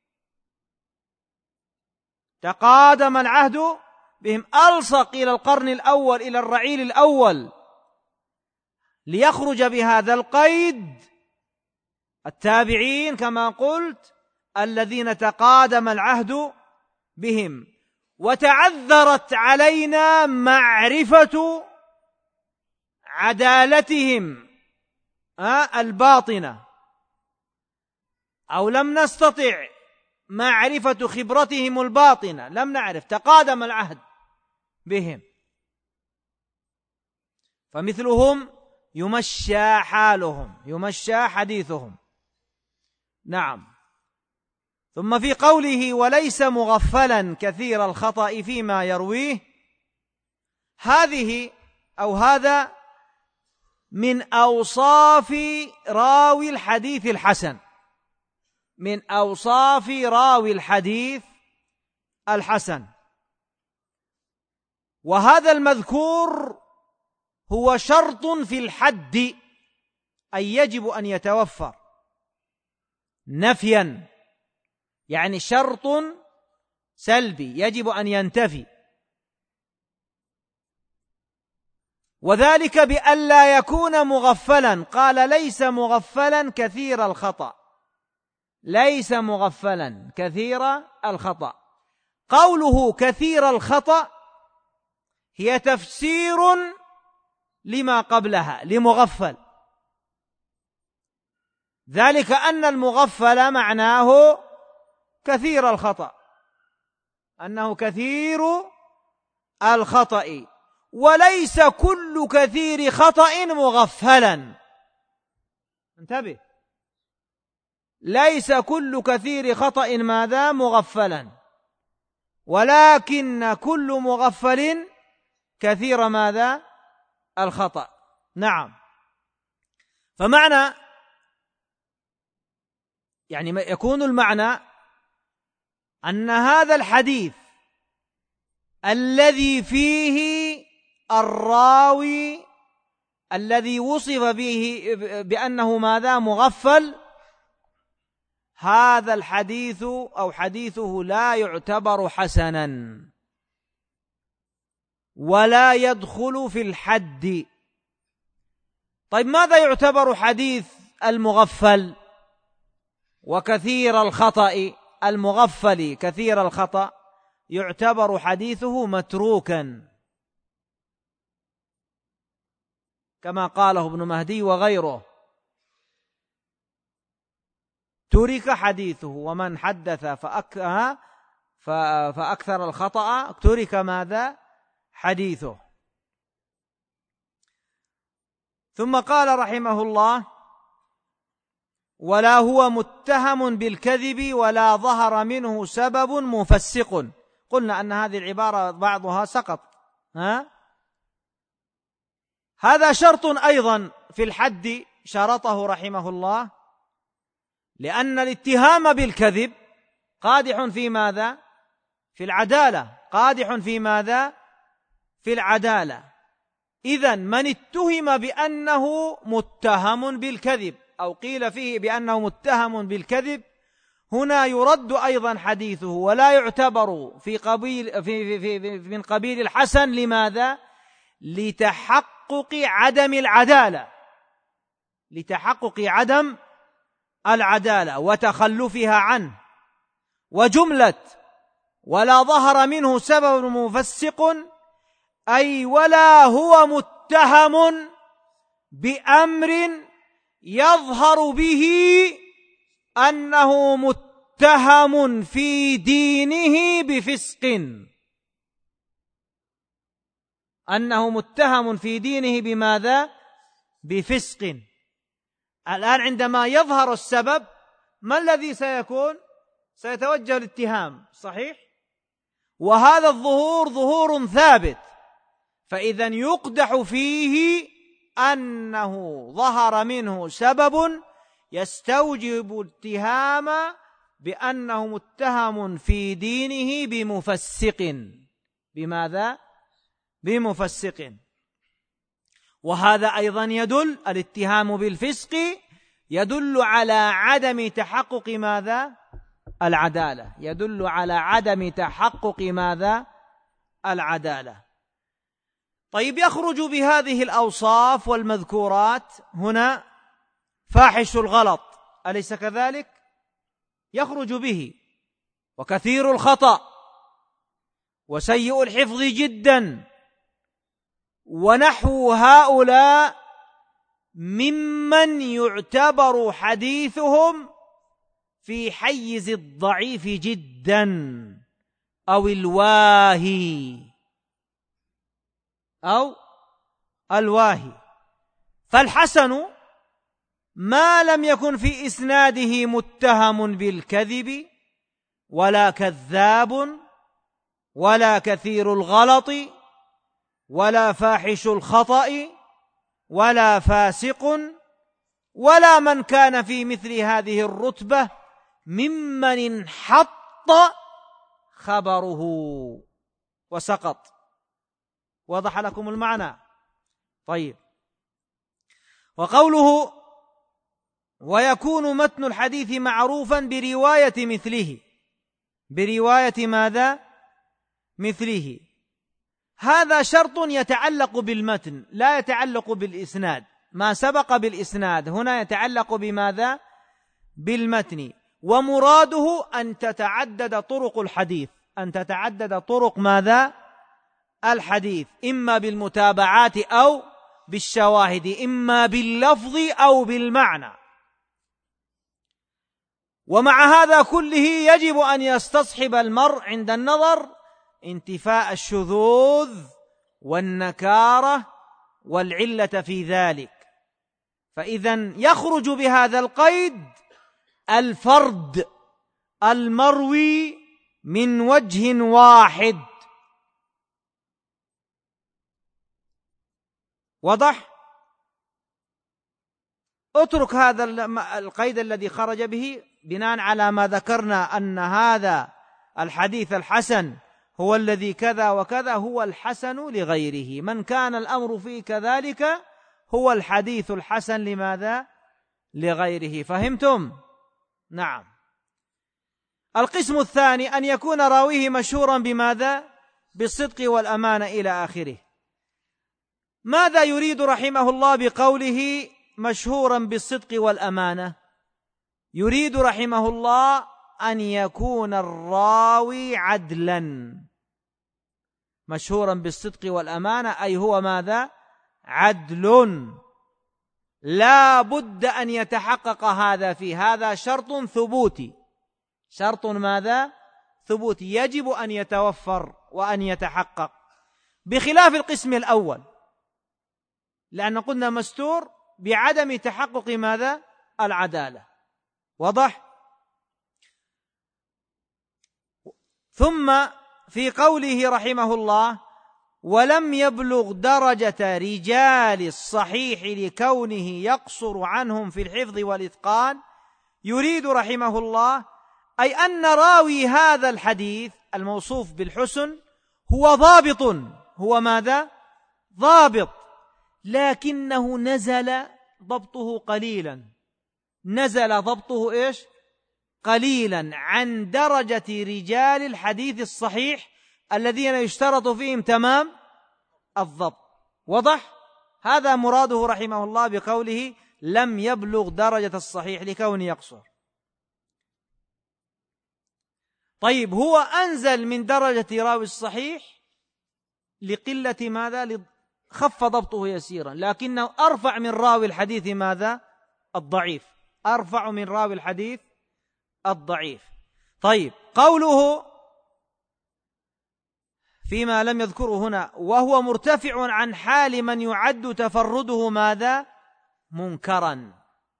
تقادم العهد بهم، ألصق إلى القرن الأول، إلى الرعيل الأول، ليخرج بهذا القيد التابعين كما قلت الذين تقادم العهد بهم، وتعذرت علينا معرفة عدالتهم الباطنة، أو لم نستطع معرفة خبرتهم الباطنة، لم نعرف، تقادم العهد بهم، فمثلهم يمشى حالهم، يمشى حديثهم. نعم. ثم في قوله وليس مغفلا كثير الخطأ فيما يرويه، هذه أو هذا من أوصاف راوي الحديث الحسن، من أوصاف راوي الحديث الحسن. وهذا المذكور هو شرط في الحد، أي يجب أن يتوفر نفيا، يعني شرط سلبي يجب أن ينتفي، وذلك بأن لا يكون مغفلا. قال ليس مغفلا كثير الخطأ، ليس مغفلا كثير الخطأ. قوله كثير الخطأ هي تفسير لما قبلها لمغفل، ذلك أن المغفل معناه كثير الخطأ، أنه كثير الخطأ، وليس كل كثير خطأ مغفلا. انتبه، ليس كل كثير خطأ ماذا؟ مغفلا، ولكن كل مغفل كثير ماذا؟ الخطأ. نعم. فمعنى يعني يكون المعنى أن هذا الحديث الذي فيه الراوي الذي وصف به بأنه ماذا؟ مغفل، هذا الحديث أو حديثه لا يعتبر حسنا ولا يدخل في الحد. طيب ماذا يعتبر حديث المغفل وكثير الخطأ؟ المغفل كثير الخطأ يعتبر حديثه متروكا، كما قاله ابن مهدي وغيره، ترك حديثه، ومن حدث فأكثر الخطأ ترك ماذا؟ حديثه. ثم قال رحمه الله ولا هو متهم بالكذب ولا ظهر منه سبب مفسق. قلنا أن هذه العبارة بعضها سقط، هذا شرط أيضا في الحد شرطه رحمه الله، لأن الاتهام بالكذب قادح في ماذا؟ في العدالة، قادح في ماذا؟ في العدالة. إذن من اتهم بأنه متهم بالكذب أو قيل فيه بأنه متهم بالكذب، هنا يرد أيضا حديثه ولا يعتبر من قبيل الحسن. لماذا؟ لتحقق عدم العدالة، لتحقق عدم العدالة وتخلفها عنه. وجملة ولا ظهر منه سبب مفسق أي ولا هو متهم بأمر يظهر به أنه متهم في دينه بفسق، أنه متهم في دينه بماذا؟ بفسق. الآن عندما يظهر السبب ما الذي سيكون؟ سيتوجه الاتهام، صحيح؟ وهذا الظهور ظهور ثابت، فإذا يقدح فيه أنه ظهر منه سبب يستوجب الاتهام بأنه متهم في دينه بمفسق. بماذا؟ بمفسق. وهذا أيضا يدل، الاتهام بالفسق يدل على عدم تحقق ماذا؟ العدالة، يدل على عدم تحقق ماذا؟ العدالة. طيب يخرج بهذه الأوصاف والمذكورات هنا فاحش الغلط أليس كذلك؟ يخرج به. وكثير الخطأ وسيء الحفظ جدا ونحو هؤلاء ممن يعتبر حديثهم في حيز الضعيف جدا أو الواهي فالحسن ما لم يكن في إسناده متهم بالكذب ولا كذاب ولا كثير الغلط ولا فاحش الخطأ ولا فاسق ولا من كان في مثل هذه الرتبة ممن انحط خبره وسقط. وضح لكم المعنى؟ طيب. وقوله ويكون متن الحديث معروفا برواية مثله، برواية ماذا؟ مثله. هذا شرط يتعلق بالمتن لا يتعلق بالإسناد. ما سبق بالإسناد هنا يتعلق بماذا؟ بالمتن. ومراده أن تتعدد طرق الحديث، أن تتعدد طرق ماذا؟ الحديث، إما بالمتابعات أو بالشواهد، إما باللفظ أو بالمعنى. ومع هذا كله يجب أن يستصحب المرء عند النظر انتفاء الشذوذ والنكارة والعلة في ذلك. فإذن يخرج بهذا القيد الفرد المروي من وجه واحد. وضح؟ اترك هذا القيد الذي خرج به بناء على ما ذكرنا أن هذا الحديث الحسن هو الذي كذا وكذا، هو الحسن لغيره. من كان الأمر فيه كذلك هو الحديث الحسن لماذا؟ لغيره. فهمتم؟ نعم. القسم الثاني أن يكون راويه مشهورا بماذا؟ بالصدق والأمانة إلى آخره. ماذا يريد رحمه الله بقوله مشهورا بالصدق والأمانة؟ يريد رحمه الله أن يكون الراوي عدلا. مشهورا بالصدق والأمانة أي هو ماذا؟ عدل. لا بد أن يتحقق هذا فيه، هذا شرط ثبوتي، شرط ماذا؟ ثبوتي، يجب أن يتوفر وأن يتحقق، بخلاف القسم الأول، لأن قلنا مستور بعدم تحقق ماذا؟ العدالة. وضح؟ ثم في قوله رحمه الله ولم يبلغ درجة رجال الصحيح لكونه يقصر عنهم في الحفظ والإتقان، يريد رحمه الله أي أن راوي هذا الحديث الموصوف بالحسن هو ضابط، هو ماذا؟ ضابط، لكنه نزل ضبطه قليلا، نزل ضبطه إيش؟ قليلا عن درجة رجال الحديث الصحيح الذين يشترط فيهم تمام الضبط. وضح؟ هذا مراده رحمه الله بقوله لم يبلغ درجة الصحيح لكونه يقصر. طيب، هو أنزل من درجة راوي الصحيح لقلة ماذا؟ خف ضبطه يسيرا، لكنه أرفع من راوي الحديث ماذا؟ الضعيف، أرفع من راوي الحديث الضعيف. طيب، قوله فيما لم يذكره هنا وهو مرتفع عن حال من يعد تفرده ماذا؟ منكرا،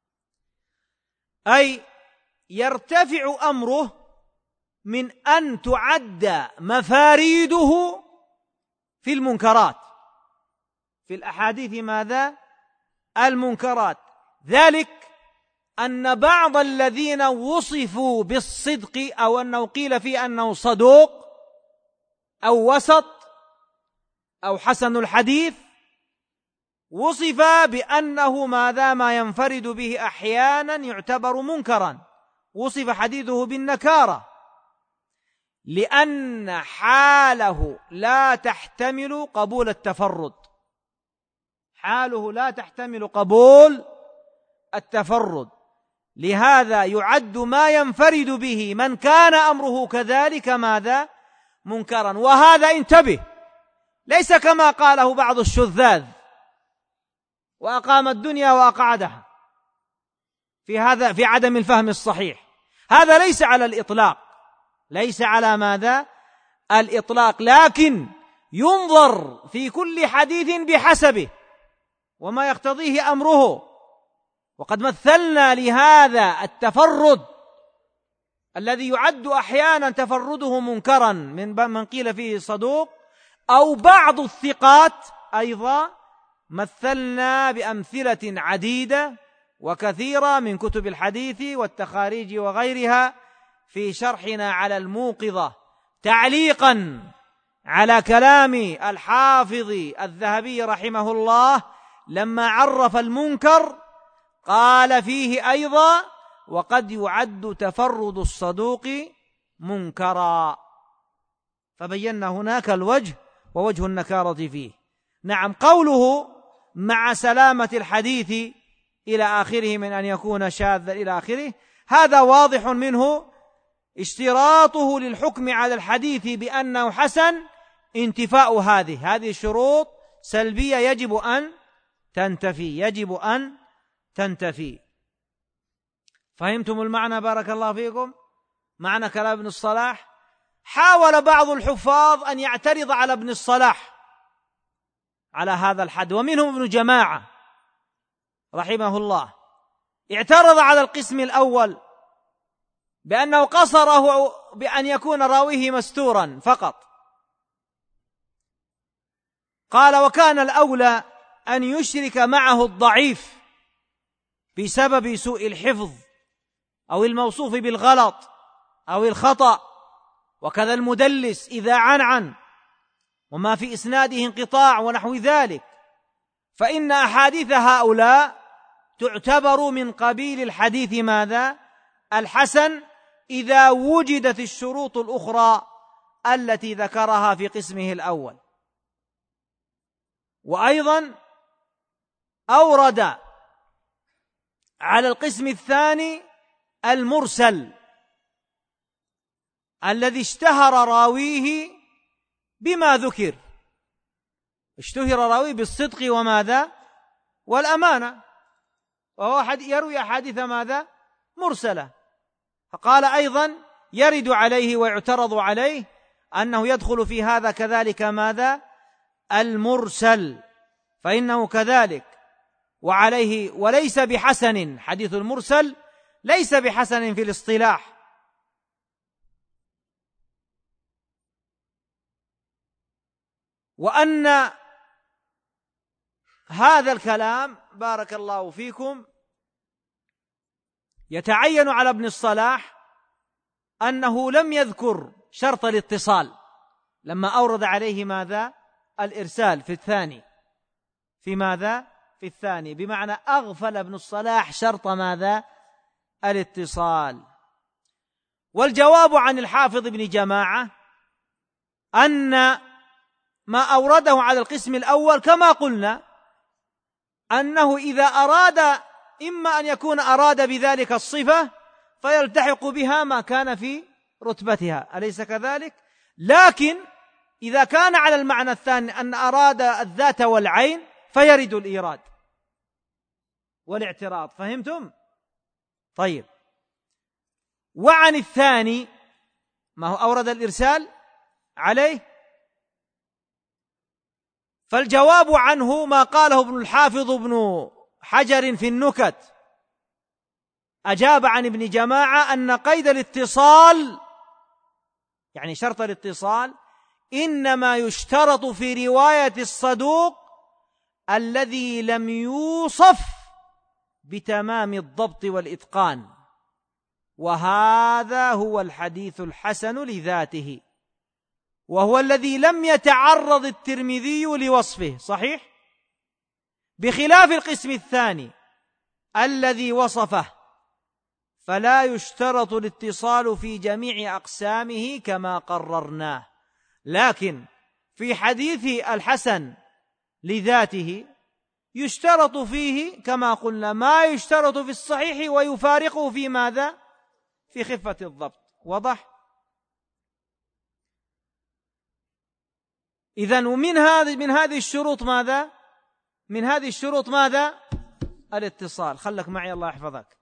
أي يرتفع أمره من أن تعد مفاريده في المنكرات، في الأحاديث ماذا؟ المنكرات. ذلك أن بعض الذين وصفوا بالصدق أو أنه قيل فيه أنه صدوق أو وسط أو حسن الحديث وصف بأنه ماذا؟ ما ينفرد به أحيانا يعتبر منكرا، وصف حديثه بالنكارة لأن حاله لا تحتمل قبول التفرد، حاله لا تحتمل قبول التفرد، لهذا يعد ما ينفرد به من كان أمره كذلك ماذا؟ منكرا. وهذا انتبه، ليس كما قاله بعض الشذاذ وأقام الدنيا وأقعدها في عدم الفهم الصحيح. هذا ليس على الإطلاق، ليس على ماذا؟ الإطلاق، لكن ينظر في كل حديث بحسبه وما يقتضيه أمره. وقد مثلنا لهذا التفرد الذي يعد أحيانا تفرده منكرا من قيل فيه صدوق أو بعض الثقات أيضا، مثلنا بأمثلة عديدة وكثيرة من كتب الحديث والتخاريج وغيرها في شرحنا على الموقظة تعليقا على كلام الحافظ الذهبي رحمه الله لما عرف المنكر، قال فيه أيضا: وقد يعد تفرد الصدوق منكرا. فبينا هناك الوجه ووجه النكارة فيه. نعم، قوله مع سلامة الحديث إلى آخره من أن يكون شاذا إلى آخره، هذا واضح منه اشتراطه للحكم على الحديث بأنه حسن انتفاء هذه الشروط سلبية يجب أن تنتفي. فهمتم المعنى؟ بارك الله فيكم. معنى كلام ابن الصلاح. حاول بعض الحفاظ أن يعترض على ابن الصلاح على هذا الحد، ومنهم ابن جماعة رحمه الله، اعترض على القسم الأول بأنه قصره بأن يكون راويه مستورا فقط. قال: وكان الأولى أن يشرك معه الضعيف بسبب سوء الحفظ أو الموصوف بالغلط أو الخطأ، وكذا المدلس إذا عنعن وما في إسناده انقطاع ونحو ذلك، فإن أحاديث هؤلاء تعتبر من قبيل الحديث ماذا؟ الحسن، إذا وجدت الشروط الأخرى التي ذكرها في قسمه الأول. وأيضا أورد على القسم الثاني المرسل الذي اشتهر راويه بما ذكر، اشتهر راويه بالصدق وماذا؟ والأمانة، وهو يروي أحاديث ماذا؟ مرسلة. فقال أيضا يرد عليه ويعترض عليه أنه يدخل في هذا كذلك ماذا؟ المرسل، فإنه كذلك وعليه وليس بحسن، حديث المرسل ليس بحسن في الاصطلاح. وأن هذا الكلام بارك الله فيكم يتعين على ابن الصلاح أنه لم يذكر شرط الاتصال لما أورد عليه ماذا؟ الإرسال في الثاني، في ماذا؟ في الثاني، بمعنى أغفل ابن الصلاح شرط ماذا؟ الاتصال. والجواب عن الحافظ ابن جماعة أن ما أورده على القسم الأول كما قلنا أنه إذا أراد إما أن يكون أراد بذلك الصفة فيلتحق بها ما كان في رتبتها، أليس كذلك؟ لكن إذا كان على المعنى الثاني أن أراد الذات والعين فيرد الإيراد والاعتراض. فهمتم؟ طيب. وعن الثاني ما هو أورد الإرسال عليه، فالجواب عنه ما قاله ابن الحافظ ابن حجر في النكت، أجاب عن ابن جماعة أن قيد الاتصال يعني شرط الاتصال إنما يشترط في رواية الصدوق الذي لم يوصف بتمام الضبط والإتقان، وهذا هو الحديث الحسن لذاته، وهو الذي لم يتعرض الترمذي لوصفه، صحيح؟ بخلاف القسم الثاني الذي وصفه، فلا يشترط الاتصال في جميع أقسامه كما قررناه. لكن في حديث الحسن لذاته يشترط فيه كما قلنا ما يشترط في الصحيح ويفارقه في ماذا؟ في خفة الضبط. واضح؟ إذن من هذه الشروط ماذا؟ من هذه الشروط ماذا؟ الاتصال. خلك معي الله يحفظك.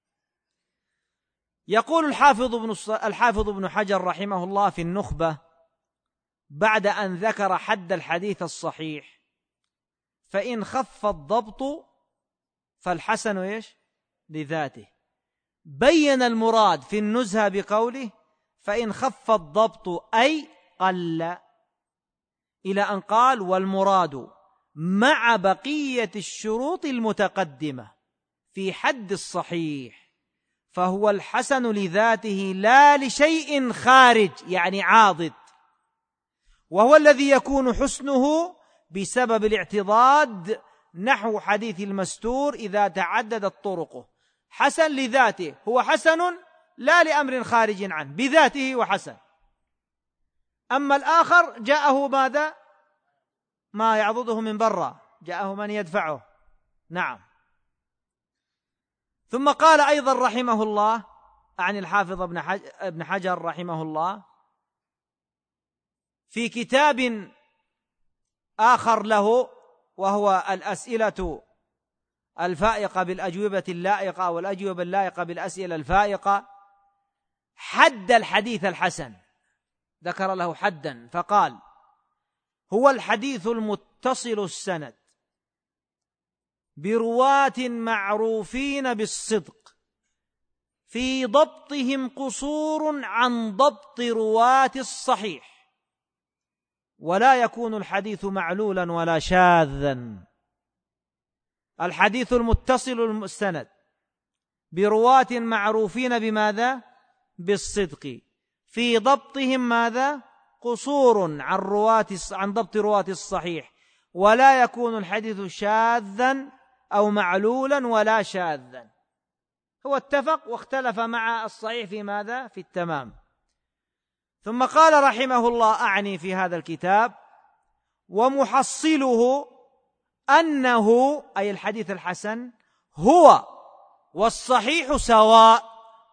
يقول الحافظ ابن حجر رحمه الله في النخبة بعد أن ذكر حد الحديث الصحيح: فإن خف الضبط فالحسن إيش؟ لذاته. بين المراد في النزهة بقوله: فإن خف الضبط أي قل، إلى أن قال: والمراد مع بقية الشروط المتقدمة في حد الصحيح فهو الحسن لذاته لا لشيء خارج يعني عاضد، وهو الذي يكون حسنه بسبب الاعتضاد، نحو حديث المستور إذا تعددت طرقه. حسن لذاته، هو حسن لا لأمر خارج عنه، بذاته وحسن. أما الآخر جاءه ماذا؟ ما يعضده من برا، جاءه من يدفعه. نعم. ثم قال أيضا رحمه الله عن الحافظ ابن حجر رحمه الله في كتاب آخر له، وهو الأسئلة الفائقة بالأجوبة اللائقة، والأجوبة اللائقة بالأسئلة الفائقة، حد الحديث الحسن، ذكر له حدا فقال: هو الحديث المتصل السند برواة معروفين بالصدق في ضبطهم قصور عن ضبط رواة الصحيح، ولا يكون الحديث معلولا ولا شاذا. الحديث المتصل السند برواة معروفين بماذا؟ بالصدق، في ضبطهم ماذا؟ قصور عن ضبط رواة الصحيح، ولا يكون الحديث شاذا أو معلولا ولا شاذا. هو اتفق واختلف مع الصحيح في ماذا؟ في التمام. ثم قال رحمه الله: أعني في هذا الكتاب: ومحصله أنه أي الحديث الحسن هو والصحيح سواء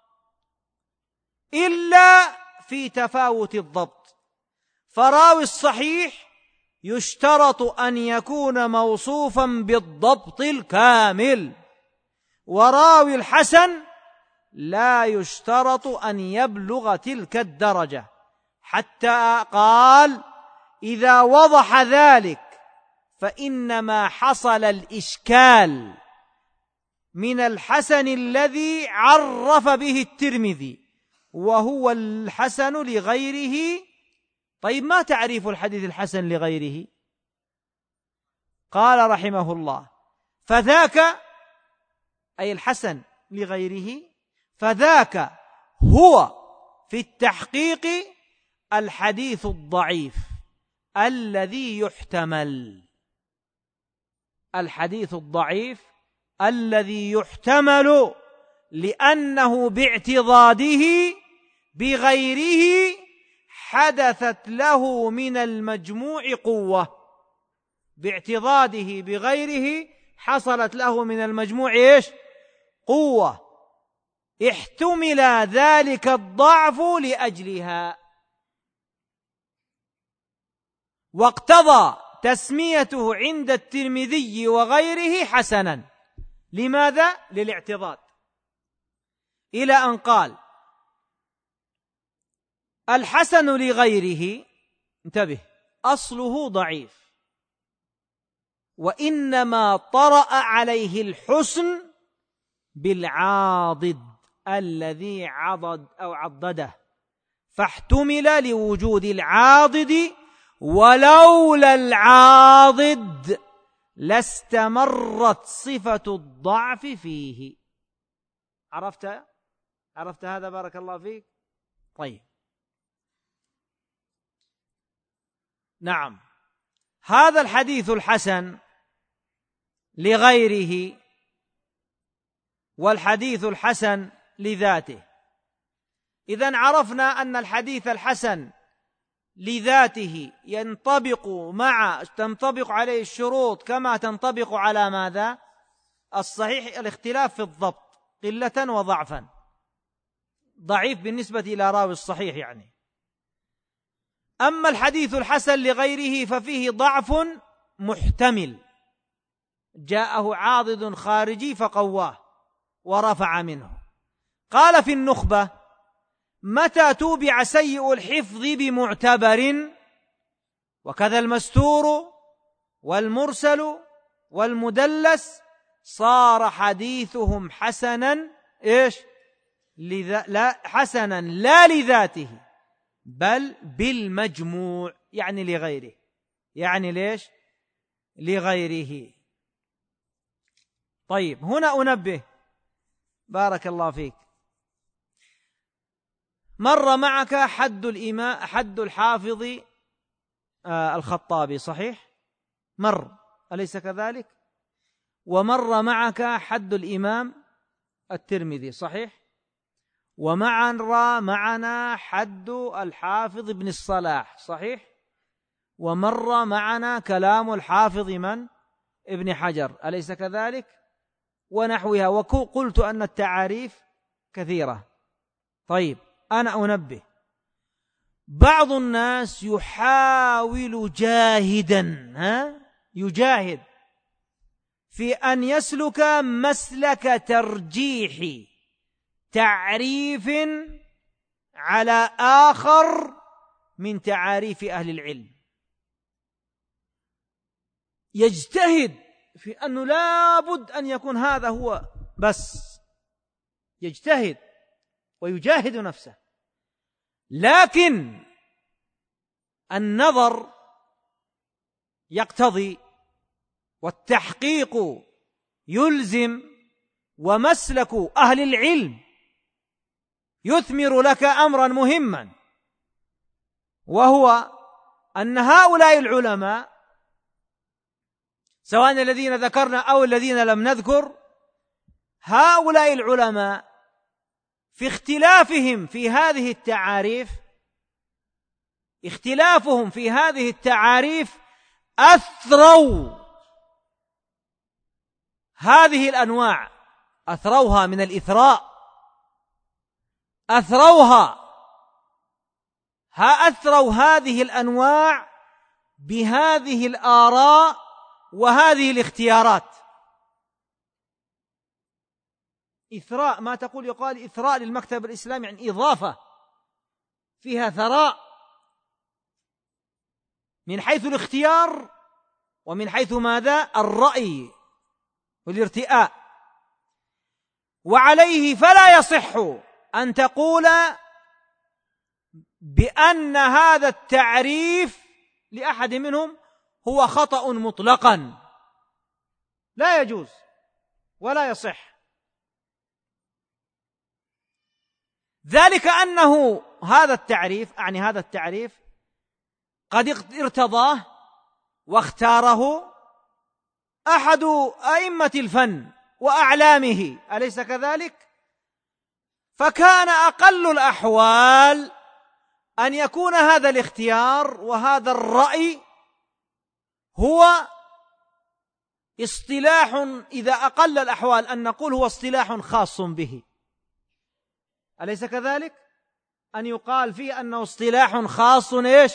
إلا في تفاوت الضبط، فراوي الصحيح يشترط أن يكون موصوفا بالضبط الكامل، وراوي الحسن لا يشترط أن يبلغ تلك الدرجة، حتى قال: إذا وضح ذلك فإنما حصل الإشكال من الحسن الذي عرف به الترمذي، وهو الحسن لغيره. طيب، ما تعريف الحديث الحسن لغيره؟ قال رحمه الله: فذاك أي الحسن لغيره، فذاك هو في التحقيق الحديث الضعيف الذي يحتمل. الحديث الضعيف الذي يحتمل لأنه باعتضاده بغيره حدثت له من المجموع قوة. باعتضاده بغيره حصلت له من المجموع إيش؟ قوة، احتمل ذلك الضعف لأجلها، واقتضى تسميته عند الترمذي وغيره حسنا. لماذا؟ للاعتضاد. إلى أن قال: الحسن لغيره، انتبه، أصله ضعيف، وإنما طرأ عليه الحسن بالعاضد الذي عضد أو عضده، فاحتمل لوجود العاضد، ولولا العاضد لاستمرت صفة الضعف فيه. عرفت هذا؟ بارك الله فيك. طيب، نعم، هذا الحديث الحسن لغيره والحديث الحسن لذاته. إذن عرفنا أن الحديث الحسن لذاته تنطبق عليه الشروط كما تنطبق على ماذا؟ الصحيح، الاختلاف في الضبط قلة وضعفا، ضعيف بالنسبة إلى راوي الصحيح يعني. أما الحديث الحسن لغيره ففيه ضعف محتمل، جاءه عاضد خارجي فقواه ورفع منه. قال في النخبة: متى توبع سيء الحفظ بمعتبر، وكذا المستور والمرسل والمدلس، صار حديثهم حسنا حسنا لا لذاته بل بالمجموع، يعني لغيره، يعني لغيره. طيب، هنا أنبه، بارك الله فيك، مر معك حد الحافظ الخطابي، صحيح؟ مر، أليس كذلك؟ ومر معك حد الإمام الترمذي، صحيح؟ معنا حد الحافظ ابن الصلاح، صحيح؟ ومر معنا كلام الحافظ ابن حجر، أليس كذلك؟ ونحوها، وقلت أن التعاريف كثيرة. طيب، أنا أنبه، بعض الناس يحاول يجاهد في أن يسلك مسلك ترجيح تعريف على آخر من تعاريف أهل العلم، يجتهد في أنه لا بد أن يكون هذا هو، بس يجتهد ويجاهد نفسه، لكن النظر يقتضي والتحقيق يلزم، ومسلك أهل العلم يثمر لك أمرا مهما، وهو أن هؤلاء العلماء سواء الذين ذكرنا أو الذين لم نذكر، هؤلاء العلماء في اختلافهم في هذه التعاريف أثروا هذه الأنواع، أثروها من الإثراء، أثروا هذه الأنواع بهذه الآراء وهذه الاختيارات. إثراء، ما تقول يقال إثراء للمكتب الإسلامي، يعني إضافة فيها ثراء من حيث الاختيار ومن حيث ماذا؟ الرأي والارتئاء. وعليه فلا يصح أن تقول بأن هذا التعريف لأحد منهم هو خطأ مطلقا، لا يجوز ولا يصح. ذلك أنه هذا التعريف قد ارتضاه واختاره أحد أئمة الفن وأعلامه، أليس كذلك؟ فكان أقل الأحوال أن يكون هذا الاختيار وهذا الرأي هو اصطلاح، إذا أقل الأحوال أن نقول هو اصطلاح خاص به، أليس كذلك؟ أن يقال فيه أنه اصطلاح خاص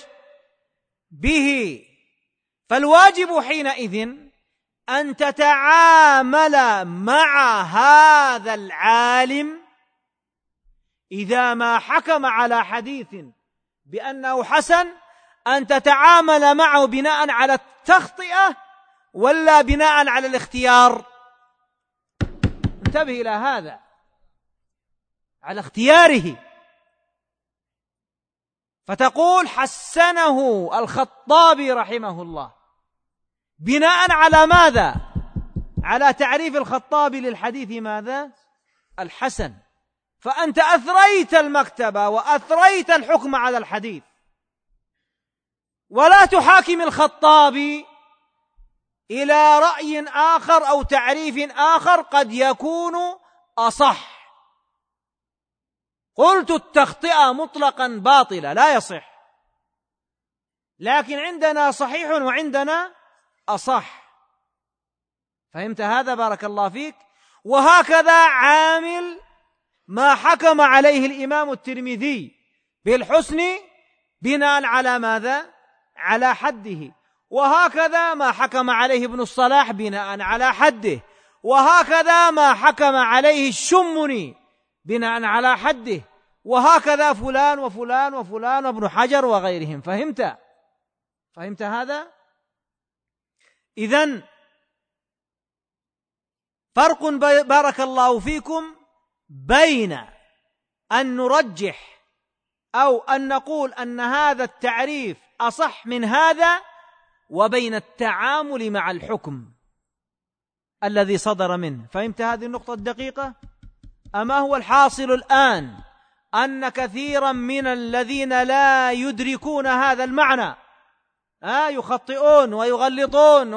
به. فالواجب حينئذ أن تتعامل مع هذا العالم إذا ما حكم على حديث بأنه حسن، أن تتعامل معه بناء على التخطئة ولا بناء على الاختيار. انتبه إلى هذا، على اختياره. فتقول حسنه الخطابي رحمه الله بناء على ماذا؟ على تعريف الخطابي للحديث ماذا؟ الحسن. فأنت أثريت المكتبة وأثريت الحكم على الحديث، ولا تحاكم الخطابي إلى رأي آخر أو تعريف آخر قد يكون أصح. قلت التخطئة مطلقا باطلة، لا يصح. لكن عندنا صحيح وعندنا أصح. فهمت هذا؟ بارك الله فيك. وهكذا عامل ما حكم عليه الإمام الترمذي بالحسن بناء على ماذا؟ على حده. وهكذا ما حكم عليه ابن الصلاح بناء على حده. وهكذا ما حكم عليه الشمني بناء على حده. وهكذا فلان وفلان وفلان وابن حجر وغيرهم. فهمت هذا؟ إذن فرق بارك الله فيكم بين أن نرجح أو أن نقول أن هذا التعريف أصح من هذا، وبين التعامل مع الحكم الذي صدر منه. فهمت هذه النقطة الدقيقة؟ أما هو الحاصل الآن أن كثيرا من الذين لا يدركون هذا المعنى يخطئون ويغلطون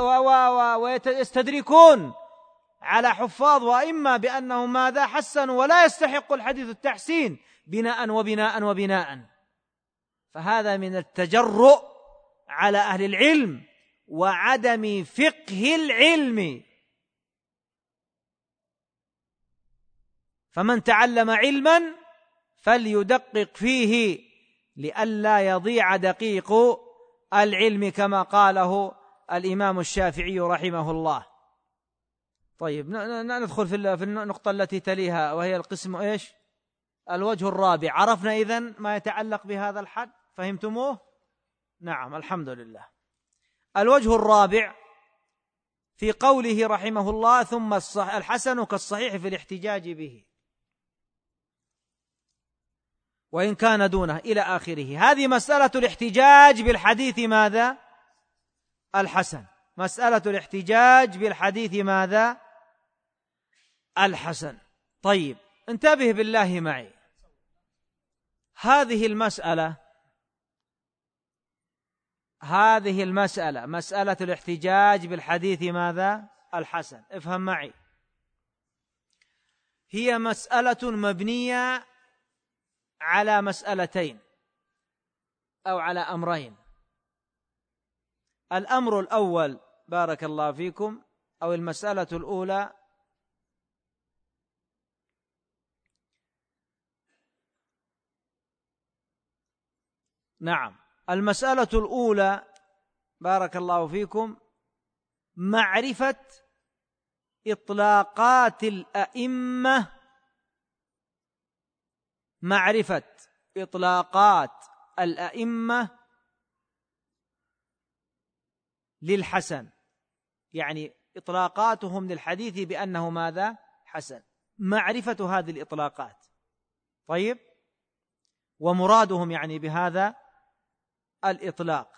ويستدركون على حفاظ وإما بأنهم ماذا؟ حسنوا ولا يستحق الحديث التحسين بناء وبناء وبناء. فهذا من التجرؤ على أهل العلم وعدم فقه العلم. فمن تعلم علما فليدقق فيه لئلا يضيع دقيق العلم كما قاله الإمام الشافعي رحمه الله. طيب ندخل في النقطة التي تليها، وهي القسم إيش؟ الوجه الرابع. عرفنا إذن ما يتعلق بهذا الحد، فهمتموه؟ نعم الحمد لله. الوجه الرابع في قوله رحمه الله ثم الحسن كالصحيح في الاحتجاج به وإن كان دونه إلى آخره. هذه مسألة الاحتجاج بالحديث ماذا؟ الحسن. مسألة الاحتجاج بالحديث ماذا؟ الحسن. طيب انتبه بالله معي. هذه المسألة مسألة الاحتجاج بالحديث ماذا؟ الحسن. افهم معي، هي مسألة مبنية على مسألتين أو على أمرين. الأمر الأول بارك الله فيكم، أو المسألة الأولى، نعم المسألة الأولى بارك الله فيكم معرفة إطلاقات الأئمة، معرفة إطلاقات الأئمة للحسن، يعني إطلاقاتهم للحديث بأنه ماذا؟ حسن. معرفة هذه الإطلاقات. طيب، ومرادهم يعني بهذا الإطلاق.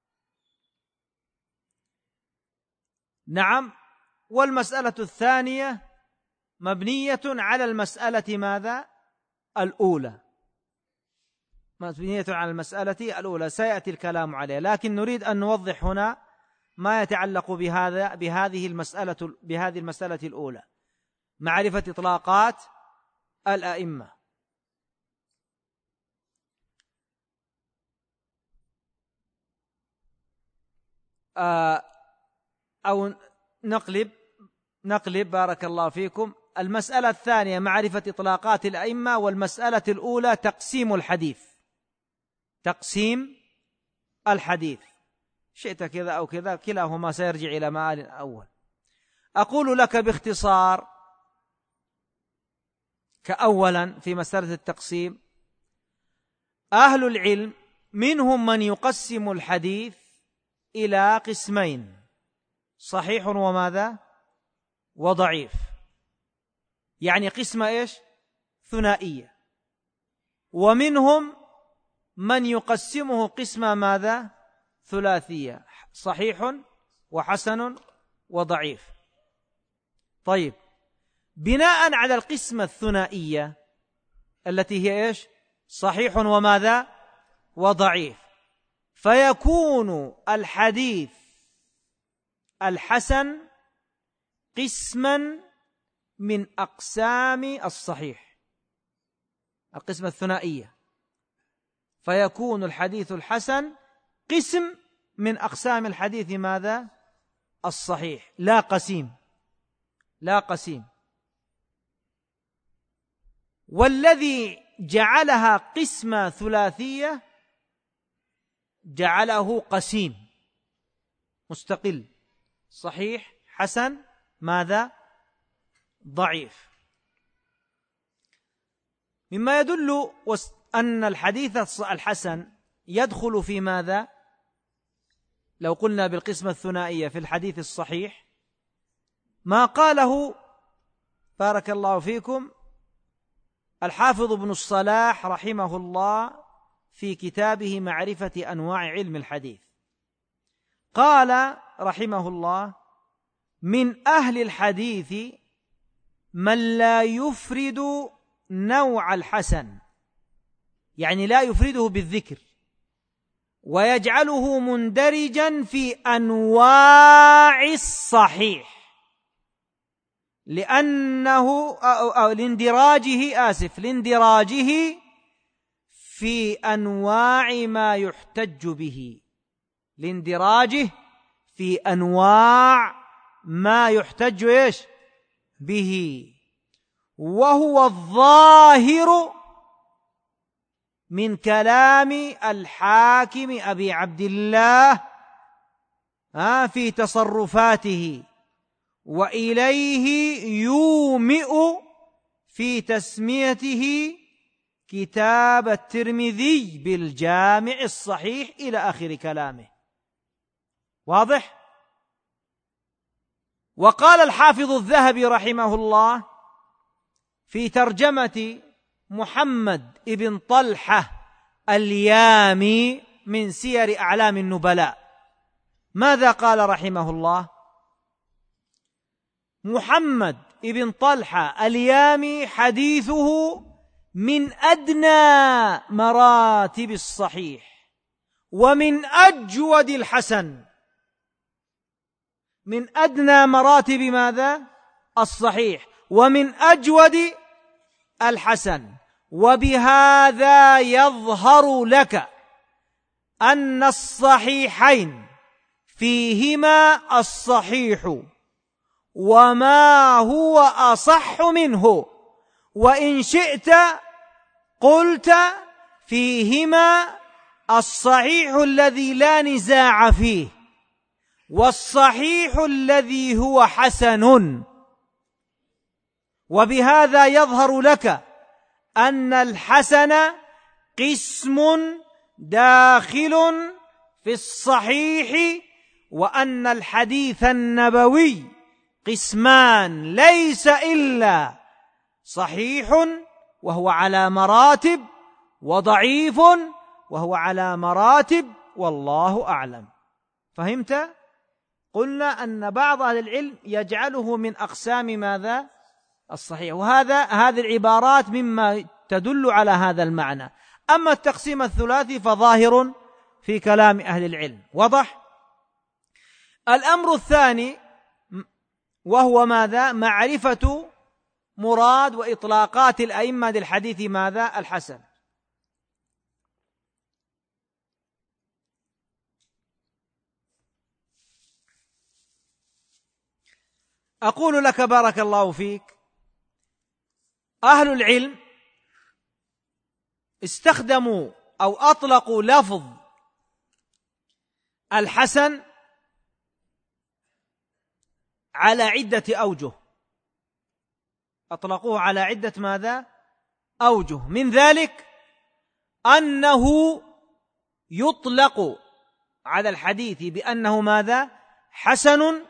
نعم. والمسألة الثانية مبنية على المسألة ماذا؟ الأولى، مبنية على المسألة الأولى، سيأتي الكلام عليه، لكن نريد أن نوضح هنا ما يتعلق بهذه المسألة الأولى، معرفة إطلاقات الأئمة. أو نقلب بارك الله فيكم. المسألة الثانية معرفة إطلاقات الأئمة، والمسألة الأولى تقسيم الحديث. تقسيم الحديث، شئت كذا أو كذا، كلاهما سيرجع إلى مآل أول. أقول لك باختصار كأولا في مسألة التقسيم، أهل العلم منهم من يقسم الحديث إلى قسمين، صحيح وماذا؟ وضعيف، يعني قسمة إيش؟ ثنائية. ومنهم من يقسمه قسمة ماذا؟ ثلاثية، صحيح وحسن وضعيف. طيب، بناء على القسمة الثنائية التي هي إيش؟ صحيح وماذا؟ وضعيف، فيكون الحديث الحسن قسما من أقسام الصحيح، القسمة الثنائية، فيكون الحديث الحسن قسم من أقسام الحديث ماذا؟ الصحيح، لا قسيم، لا قسيم. والذي جعلها قسمة ثلاثية جعله قسيم مستقل، صحيح، حسن، ماذا؟ ضعيف. مما يدل أن الحديث الحسن يدخل في ماذا؟ لو قلنا بالقسمة الثنائية في الحديث الصحيح ما قاله بارك الله فيكم الحافظ ابن الصلاح رحمه الله في كتابه معرفة أنواع علم الحديث. قال رحمه الله: من أهل الحديث من لا يفرد نوع الحسن، يعني لا يفرده بالذكر، ويجعله مندرجا في أنواع الصحيح لأنه لاندراجه في أنواع ما يحتج به، لاندراجه في أنواع ما يحتج به، وهو الظاهر من كلام الحاكم أبي عبد الله في تصرفاته، وإليه يومئ في تسميته كتاب الترمذي بالجامع الصحيح إلى آخر كلامه. واضح؟ وقال الحافظ الذهبي رحمه الله في ترجمة محمد ابن طلحة اليامي من سير أعلام النبلاء، ماذا قال رحمه الله؟ محمد ابن طلحة اليامي حديثه من أدنى مراتب الصحيح ومن أجود الحسن، من أدنى مراتب ماذا؟ الصحيح ومن أجود الحسن. وبهذا يظهر لك أن الصحيحين فيهما الصحيح وما هو أصح منه، وإن شئت قلت فيهما الصحيح الذي لا نزاع فيه والصحيح الذي هو حسن. وبهذا يظهر لك أن الحسن قسم داخل في الصحيح، وأن الحديث النبوي قسمان ليس إلا صحيح وهو على مراتب، وضعيف وهو على مراتب، والله أعلم. فهمت؟ قلنا أن بعض أهل العلم يجعله من أقسام ماذا؟ الصحيح، هذه العبارات مما تدل على هذا المعنى. أما التقسيم الثلاثي فظاهر في كلام أهل العلم. وضح؟ الأمر الثاني وهو ماذا؟ معرفة مراد وإطلاقات الأئمة للحديث ماذا؟ الحسن. أقول لك بارك الله فيك، أهل العلم استخدموا أو أطلقوا لفظ الحسن على عدة أوجه، أطلقوه على عدة ماذا؟ أوجه. من ذلك أنه يطلق على الحديث بأنه ماذا؟ حسن،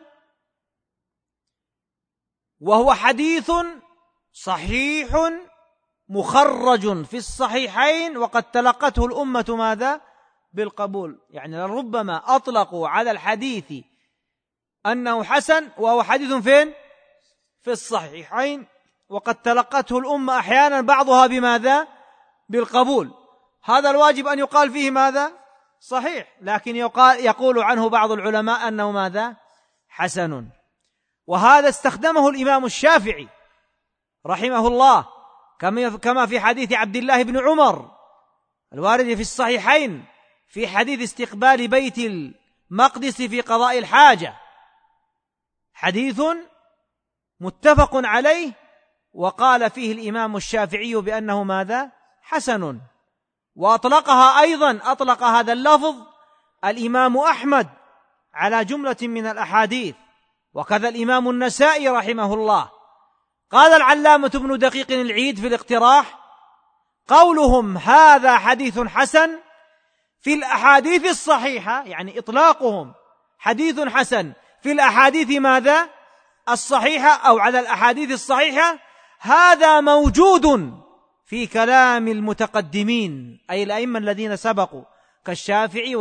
وهو حديث صحيح مخرج في الصحيحين وقد تلقته الأمة ماذا؟ بالقبول. يعني لربما أطلقوا على الحديث أنه حسن وهو حديث فين؟ في الصحيحين، وقد تلقته الأمة أحيانا بعضها بماذا؟ بالقبول. هذا الواجب أن يقال فيه ماذا؟ صحيح، لكن يقول عنه بعض العلماء أنه ماذا؟ حسن. وهذا استخدمه الإمام الشافعي رحمه الله كما في حديث عبد الله بن عمر الوارد في الصحيحين في حديث استقبال بيت المقدس في قضاء الحاجة، حديث متفق عليه، وقال فيه الإمام الشافعي بأنه ماذا؟ حسن. وأطلقها أيضا، أطلق هذا اللفظ الإمام أحمد على جملة من الأحاديث، وكذا الإمام النسائي رحمه الله. قال العلامة ابن دقيق العيد في الاقتراح: قولهم هذا حديث حسن في الأحاديث الصحيحة، يعني إطلاقهم حديث حسن في الأحاديث ماذا؟ الصحيحة، أو على الأحاديث الصحيحة، هذا موجود في كلام المتقدمين، أي الأئمة الذين سبقوا كالشافعي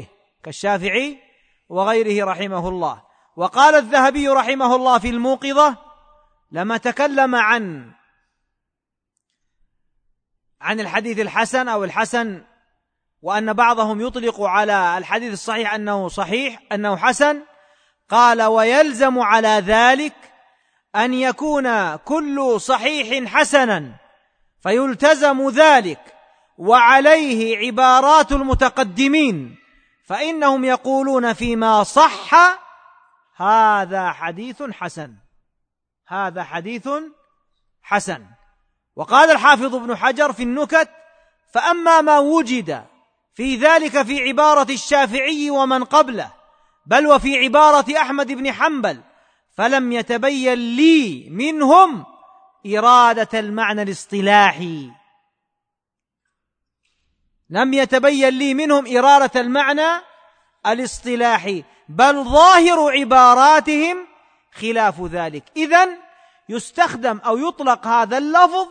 وغيره رحمه الله. وقال الذهبي رحمه الله في الموقظة لما تكلم عن الحديث الحسن أو الحسن، وأن بعضهم يطلق على الحديث الصحيح أنه حسن، قال: ويلزم على ذلك أن يكون كل صحيح حسنا، فيلتزم ذلك وعليه عبارات المتقدمين، فإنهم يقولون فيما صح: هذا حديث حسن. وقال الحافظ ابن حجر في النكت: فأما ما وجد في ذلك في عبارة الشافعي ومن قبله، بل وفي عبارة أحمد بن حنبل، فلم يتبين لي منهم إرادة المعنى الاصطلاحي، بل ظاهر عباراتهم خلاف ذلك. إذن يستخدم أو يطلق هذا اللفظ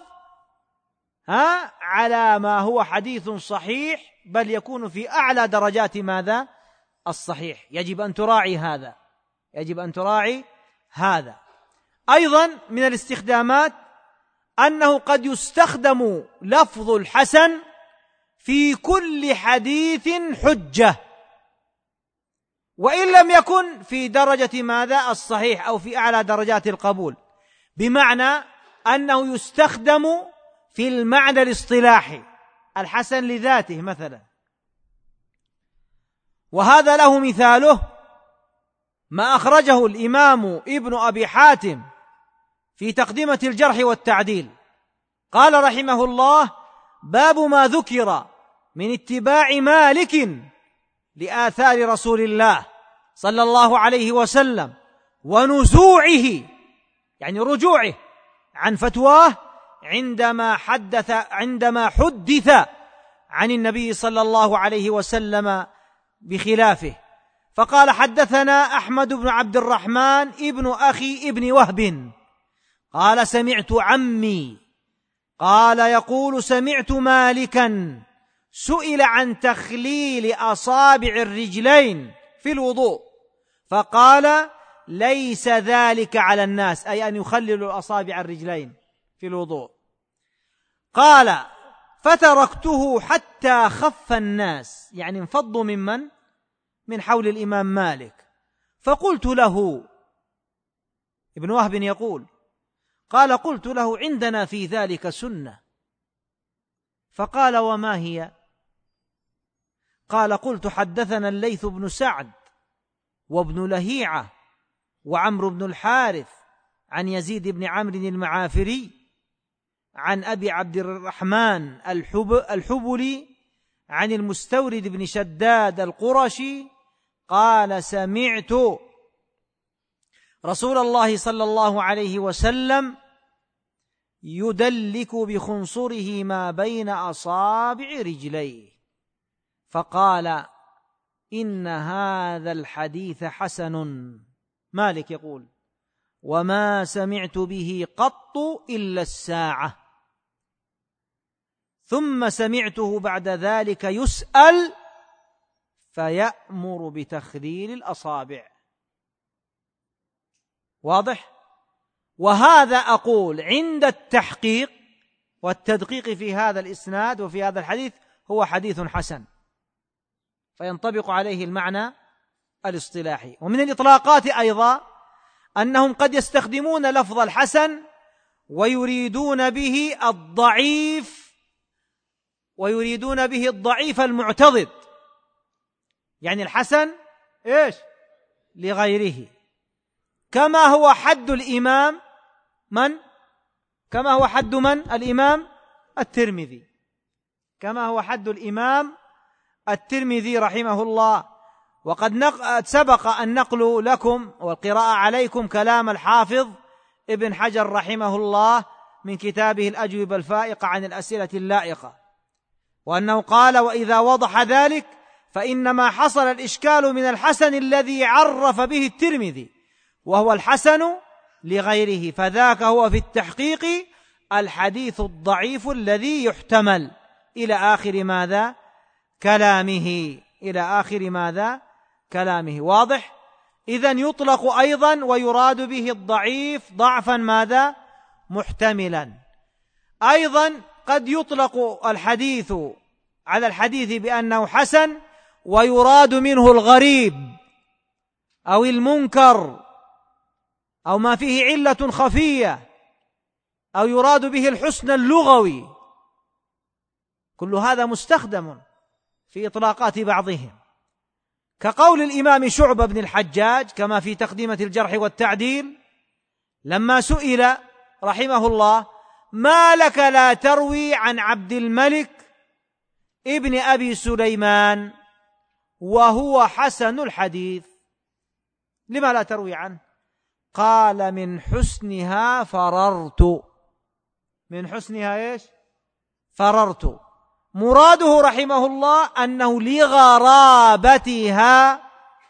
على ما هو حديث صحيح، بل يكون في أعلى درجات ماذا؟ الصحيح. يجب أن تراعي هذا. أيضا من الاستخدامات أنه قد يستخدم لفظ الحسن في كل حديث حجة، وإن لم يكن في درجة ماذا؟ الصحيح، أو في أعلى درجات القبول، بمعنى أنه يستخدم في المعنى الاصطلاحي، الحسن لذاته مثلا. وهذا له مثاله ما أخرجه الإمام ابن أبي حاتم في تقدمة الجرح والتعديل، قال رحمه الله: باب ما ذكر من اتباع مالك لآثار رسول الله صلى الله عليه وسلم، ونزوعه، يعني رجوعه عن فتواه عندما حدث عن النبي صلى الله عليه وسلم بخلافه. فقال: حدثنا أحمد بن عبد الرحمن ابن أخي ابن وهب قال: سمعت عمي قال يقول: سمعت مالكا سئل عن تخليل أصابع الرجلين في الوضوء، فقال: ليس ذلك على الناس، أي أن يخللوا أصابع الرجلين في الوضوء. قال: فتركته حتى خف الناس، يعني انفضوا من حول الإمام مالك. فقلت له، ابن وهب يقول: قال: قلت له: عندنا في ذلك سنة. فقال: وما هي؟ قال: قلت: حدثنا الليث بن سعد وابن لهيعة وعمرو بن الحارث عن يزيد بن عمرو المعافري عن أبي عبد الرحمن الحبلي عن المستورد بن شداد القرشي قال: سمعت رسول الله صلى الله عليه وسلم يدلك بخنصره ما بين أصابع رجليه، فقال: إن هذا الحديث حسن. مالك يقول: وما سمعت به قط إلا الساعة، ثم سمعته بعد ذلك يسأل فيأمر بتخليل الأصابع. واضح؟ وهذا أقول عند التحقيق والتدقيق في هذا الإسناد وفي هذا الحديث هو حديث حسن، فينطبق عليه المعنى الاصطلاحي. ومن الإطلاقات أيضا أنهم قد يستخدمون لفظ الحسن ويريدون به الضعيف المعتضد، يعني الحسن إيش؟ لغيره. كما هو حد الإمام من؟ كما هو حد من؟ الإمام الترمذي، كما هو حد الإمام الترمذي رحمه الله. وقد سبق النقل لكم والقراءة عليكم كلام الحافظ ابن حجر رحمه الله من كتابه الأجوبة الفائقة عن الأسئلة اللائقة، وأنه قال: وإذا وضح ذلك فإنما حصل الإشكال من الحسن الذي عرف به الترمذي، وهو الحسن لغيره، فذاك هو في التحقيق الحديث الضعيف الذي يحتمل إلى آخر ماذا؟ كلامه، إلى آخر ماذا؟ كلامه. واضح؟ إذن يطلق أيضا ويراد به الضعيف ضعفا ماذا؟ محتملا. أيضا قد يطلق الحديث على الحديث بأنه حسن ويراد منه الغريب أو المنكر أو ما فيه علة خفية، أو يراد به الحسن اللغوي. كل هذا مستخدم في إطلاقات بعضهم، كقول الإمام شعبة بن الحجاج كما في تقدمة الجرح والتعديل لما سئل رحمه الله: ما لك لا تروي عن عبد الملك ابن أبي سليمان وهو حسن الحديث، لما لا تروي عنه؟ قال: من حسنها فررت. من حسنها إيش؟ فررت. مراده رحمه الله أنه لغرابتها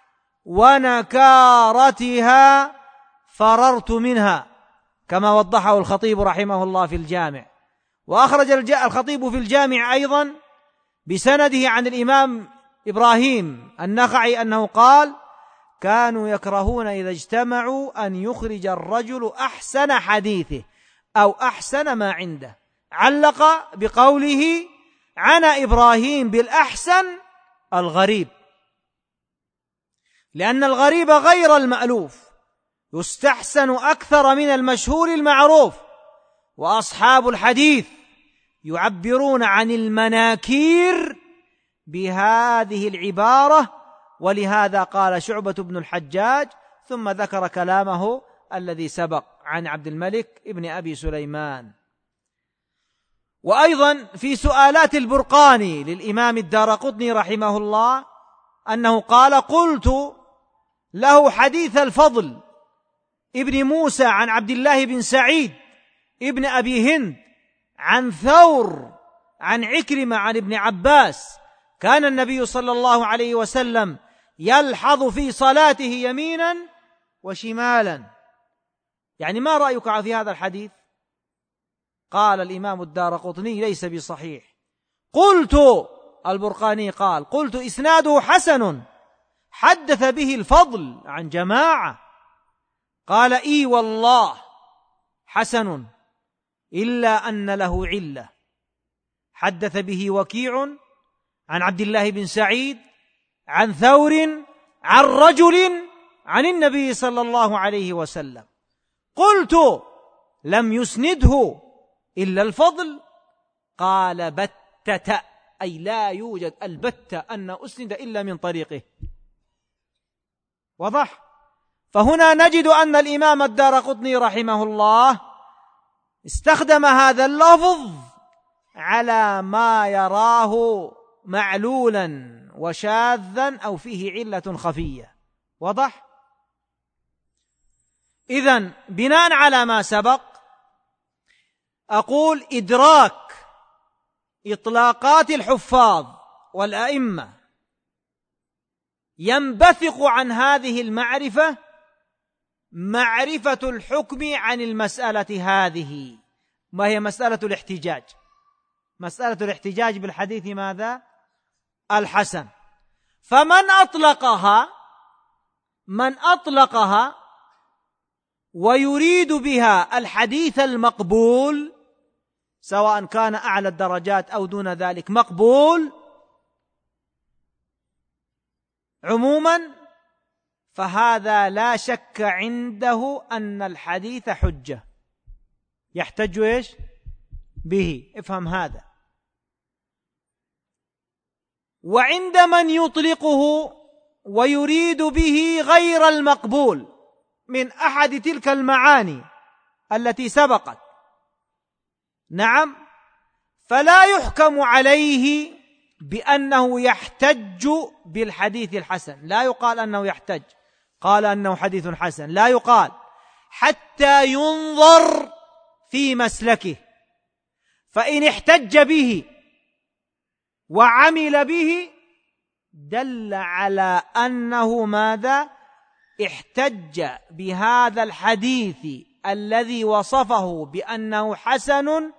ونكارتها فررت منها، كما وضحه الخطيب رحمه الله في الجامع. وأخرج الخطيب في الجامع أيضا بسنده عن الإمام إبراهيم النخعي أنه قال: كانوا يكرهون إذا اجتمعوا أن يخرج الرجل أحسن حديثه أو أحسن ما عنده. علق بقوله: عنى إبراهيم بالأحسن الغريب، لأن الغريب غير المألوف يستحسن أكثر من المشهور المعروف، وأصحاب الحديث يعبرون عن المناكير بهذه العبارة، ولهذا قال شعبة بن الحجاج ثم ذكر كلامه الذي سبق عن عبد الملك ابن أبي سليمان. وأيضا في سؤالات البرقاني للإمام الدارقطني رحمه الله أنه قال: قلت له حديث الفضل ابن موسى عن عبد الله بن سعيد ابن أبي هند عن ثور عن عكرمة عن ابن عباس: كان النبي صلى الله عليه وسلم يلحظ في صلاته يمينا وشمالا، يعني ما رأيك في هذا الحديث؟ قال الإمام الدارقطني: ليس بصحيح. قلت، البرقاني قال: قلت إسناده حسن، حدث به الفضل عن جماعة. قال: إي والله حسن، إلا أن له علة، حدث به وكيع عن عبد الله بن سعيد عن ثور عن رجل عن النبي صلى الله عليه وسلم. قلت: لم يسنده إلا الفضل؟ قال: بتة، أي لا يوجد البتة أن أسند إلا من طريقه. وضح؟ فهنا نجد أن الإمام الدارقطني رحمه الله استخدم هذا اللفظ على ما يراه معلولا وشاذا أو فيه علة خفية. وضح؟ إذن بناء على ما سبق أقول: إدراك إطلاقات الحفاظ والأئمة ينبثق عن هذه المعرفة معرفة الحكم عن المسألة هذه، ما هي مسألة الاحتجاج. مسألة الاحتجاج بالحديث ماذا؟ الحسن. فمن أطلقها ويريد بها الحديث المقبول، سواء كان أعلى الدرجات أو دون ذلك مقبول عموما، فهذا لا شك عنده أن الحديث حجة يحتج إيش به. افهم هذا. وعند من يطلقه ويريد به غير المقبول من أحد تلك المعاني التي سبقت، نعم، فلا يحكم عليه بأنه يحتج بالحديث الحسن، لا يقال أنه يحتج، قال أنه حديث حسن، لا يقال، حتى ينظر في مسلكه، فإن احتج به وعمل به دل على أنه ماذا؟ احتج بهذا الحديث الذي وصفه بأنه حسن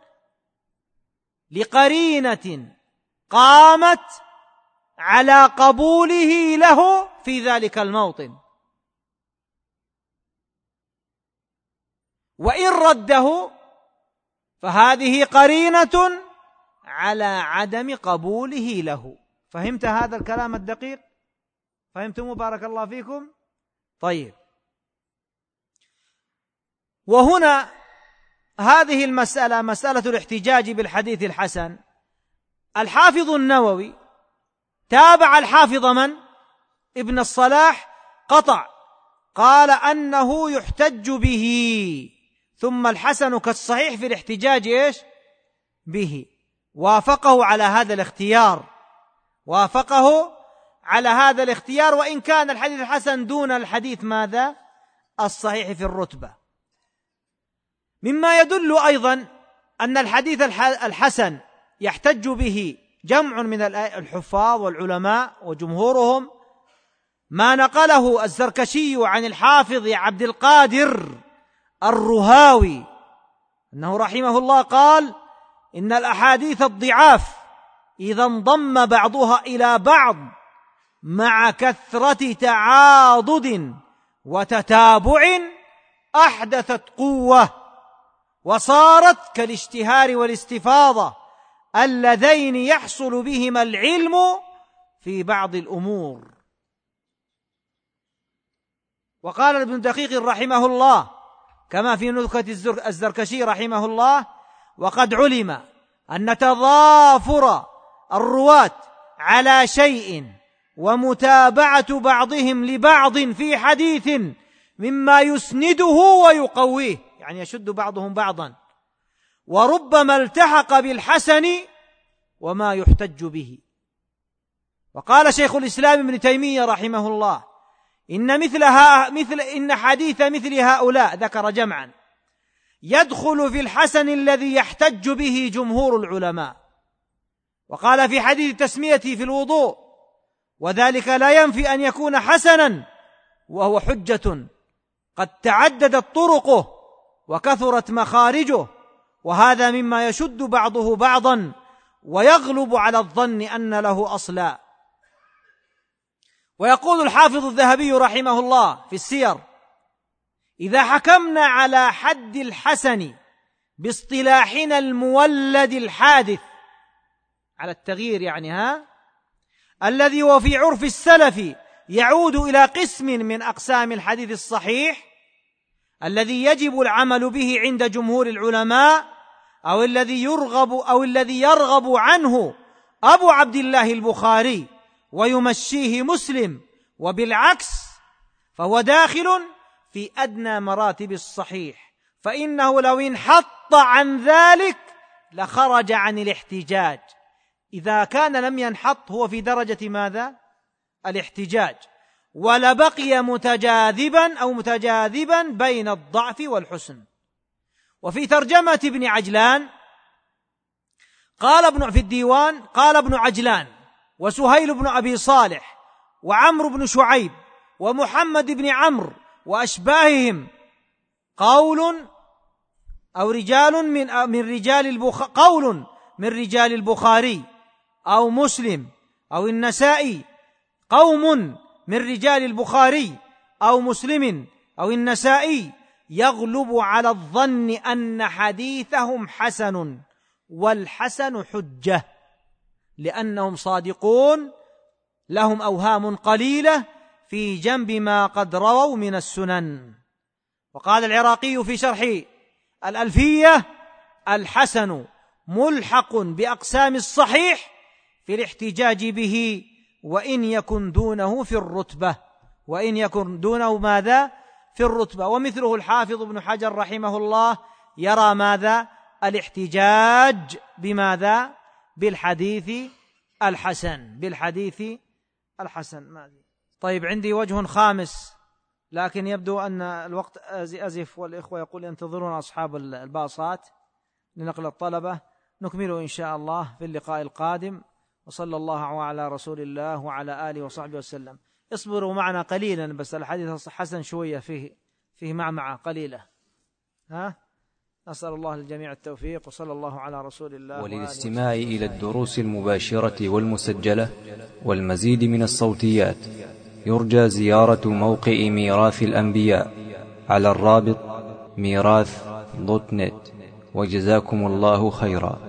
لقرينة قامت على قبوله له في ذلك الموطن، وإن رده فهذه قرينة على عدم قبوله له. فهمت هذا الكلام الدقيق؟ فهمتم؟ بارك الله فيكم. طيب، وهنا هذه المسألة، مسألة الاحتجاج بالحديث الحسن، الحافظ النووي تابع الحافظ من؟ ابن الصلاح، قطع، قال أنه يحتج به، ثم الحسن كالصحيح في الاحتجاج إيش؟ به، وافقه على هذا الاختيار، وافقه على هذا الاختيار، وإن كان الحديث الحسن دون الحديث ماذا؟ الصحيح في الرتبة. مما يدل أيضا أن الحديث الحسن يحتج به جمع من الحفاظ والعلماء وجمهورهم ما نقله الزركشي عن الحافظ عبد القادر الرهاوي أنه رحمه الله قال: إن الأحاديث الضعاف إذا انضم بعضها إلى بعض مع كثرة تعاضد وتتابع أحدثت قوة، وصارت كالاشتهار والاستفاضة اللذين يحصل بهما العلم في بعض الأمور. وقال ابن دقيق رحمه الله كما في نكهة الزركشي رحمه الله: وقد علم أن تضافر الرواة على شيء ومتابعة بعضهم لبعض في حديث مما يسنده ويقويه، يعني يشد بعضهم بعضا، وربما التحق بالحسن وما يحتج به. وقال شيخ الإسلام ابن تيمية رحمه الله: إن حديث مثل هؤلاء، ذكر جمعا، يدخل في الحسن الذي يحتج به جمهور العلماء. وقال في حديث تسميته في الوضوء: وذلك لا ينفي أن يكون حسنا وهو حجة قد تعددت طرقه وكثرت مخارجه، وهذا مما يشد بعضه بعضا ويغلب على الظن أن له أصلا. ويقول الحافظ الذهبي رحمه الله في السير: إذا حكمنا على حد الحسن باصطلاحنا المولد الحادث، على التغيير يعني الذي هو في عرف السلف يعود إلى قسم من أقسام الحديث الصحيح الذي يجب العمل به عند جمهور العلماء، أو الذي يرغب عنه أبو عبد الله البخاري ويمشيه مسلم، وبالعكس فهو داخل في أدنى مراتب الصحيح، فإنه لو انحط عن ذلك لخرج عن الاحتجاج. إذا كان لم ينحط هو في درجة ماذا؟ الاحتجاج، ولبقي متجاذبا بين الضعف والحسن. وفي ترجمة ابن عجلان في الديوان قال ابن عجلان وسهيل بن أبي صالح وعمرو بن شعيب ومحمد بن عمرو وأشباههم قول من رجال البخاري أو مسلم أو النسائي، قوم من رجال البخاري أو مسلم أو النسائي يغلب على الظن أن حديثهم حسن، والحسن حجة لأنهم صادقون، لهم أوهام قليلة في جنب ما قد رووا من السنن. وقال العراقي في شرح الألفية: الحسن ملحق بأقسام الصحيح في الاحتجاج به وإن يكن دونه في الرتبة، وإن يكن دونه ماذا؟ في الرتبة. ومثله الحافظ ابن حجر رحمه الله يرى ماذا؟ الاحتجاج بماذا؟ بالحديث الحسن، بالحديث الحسن. طيب عندي وجه خامس، لكن يبدو أن الوقت أزف، والإخوة يقول ينتظرون أصحاب الباصات لنقل الطلبة. نكمله إن شاء الله في اللقاء القادم، وصلى الله على رسول الله وعلى آله وصحبه وسلم. اصبروا معنا قليلا، بس الحديث حسن شوية، فيه معمعة قليلة. نسأل الله للجميع التوفيق، وصلى الله على رسول الله. وللاستماع إلى الدروس المباشرة والمسجلة والمزيد من الصوتيات يرجى زيارة موقع ميراث الأنبياء على الرابط ميراث.net. وجزاكم الله خيرا.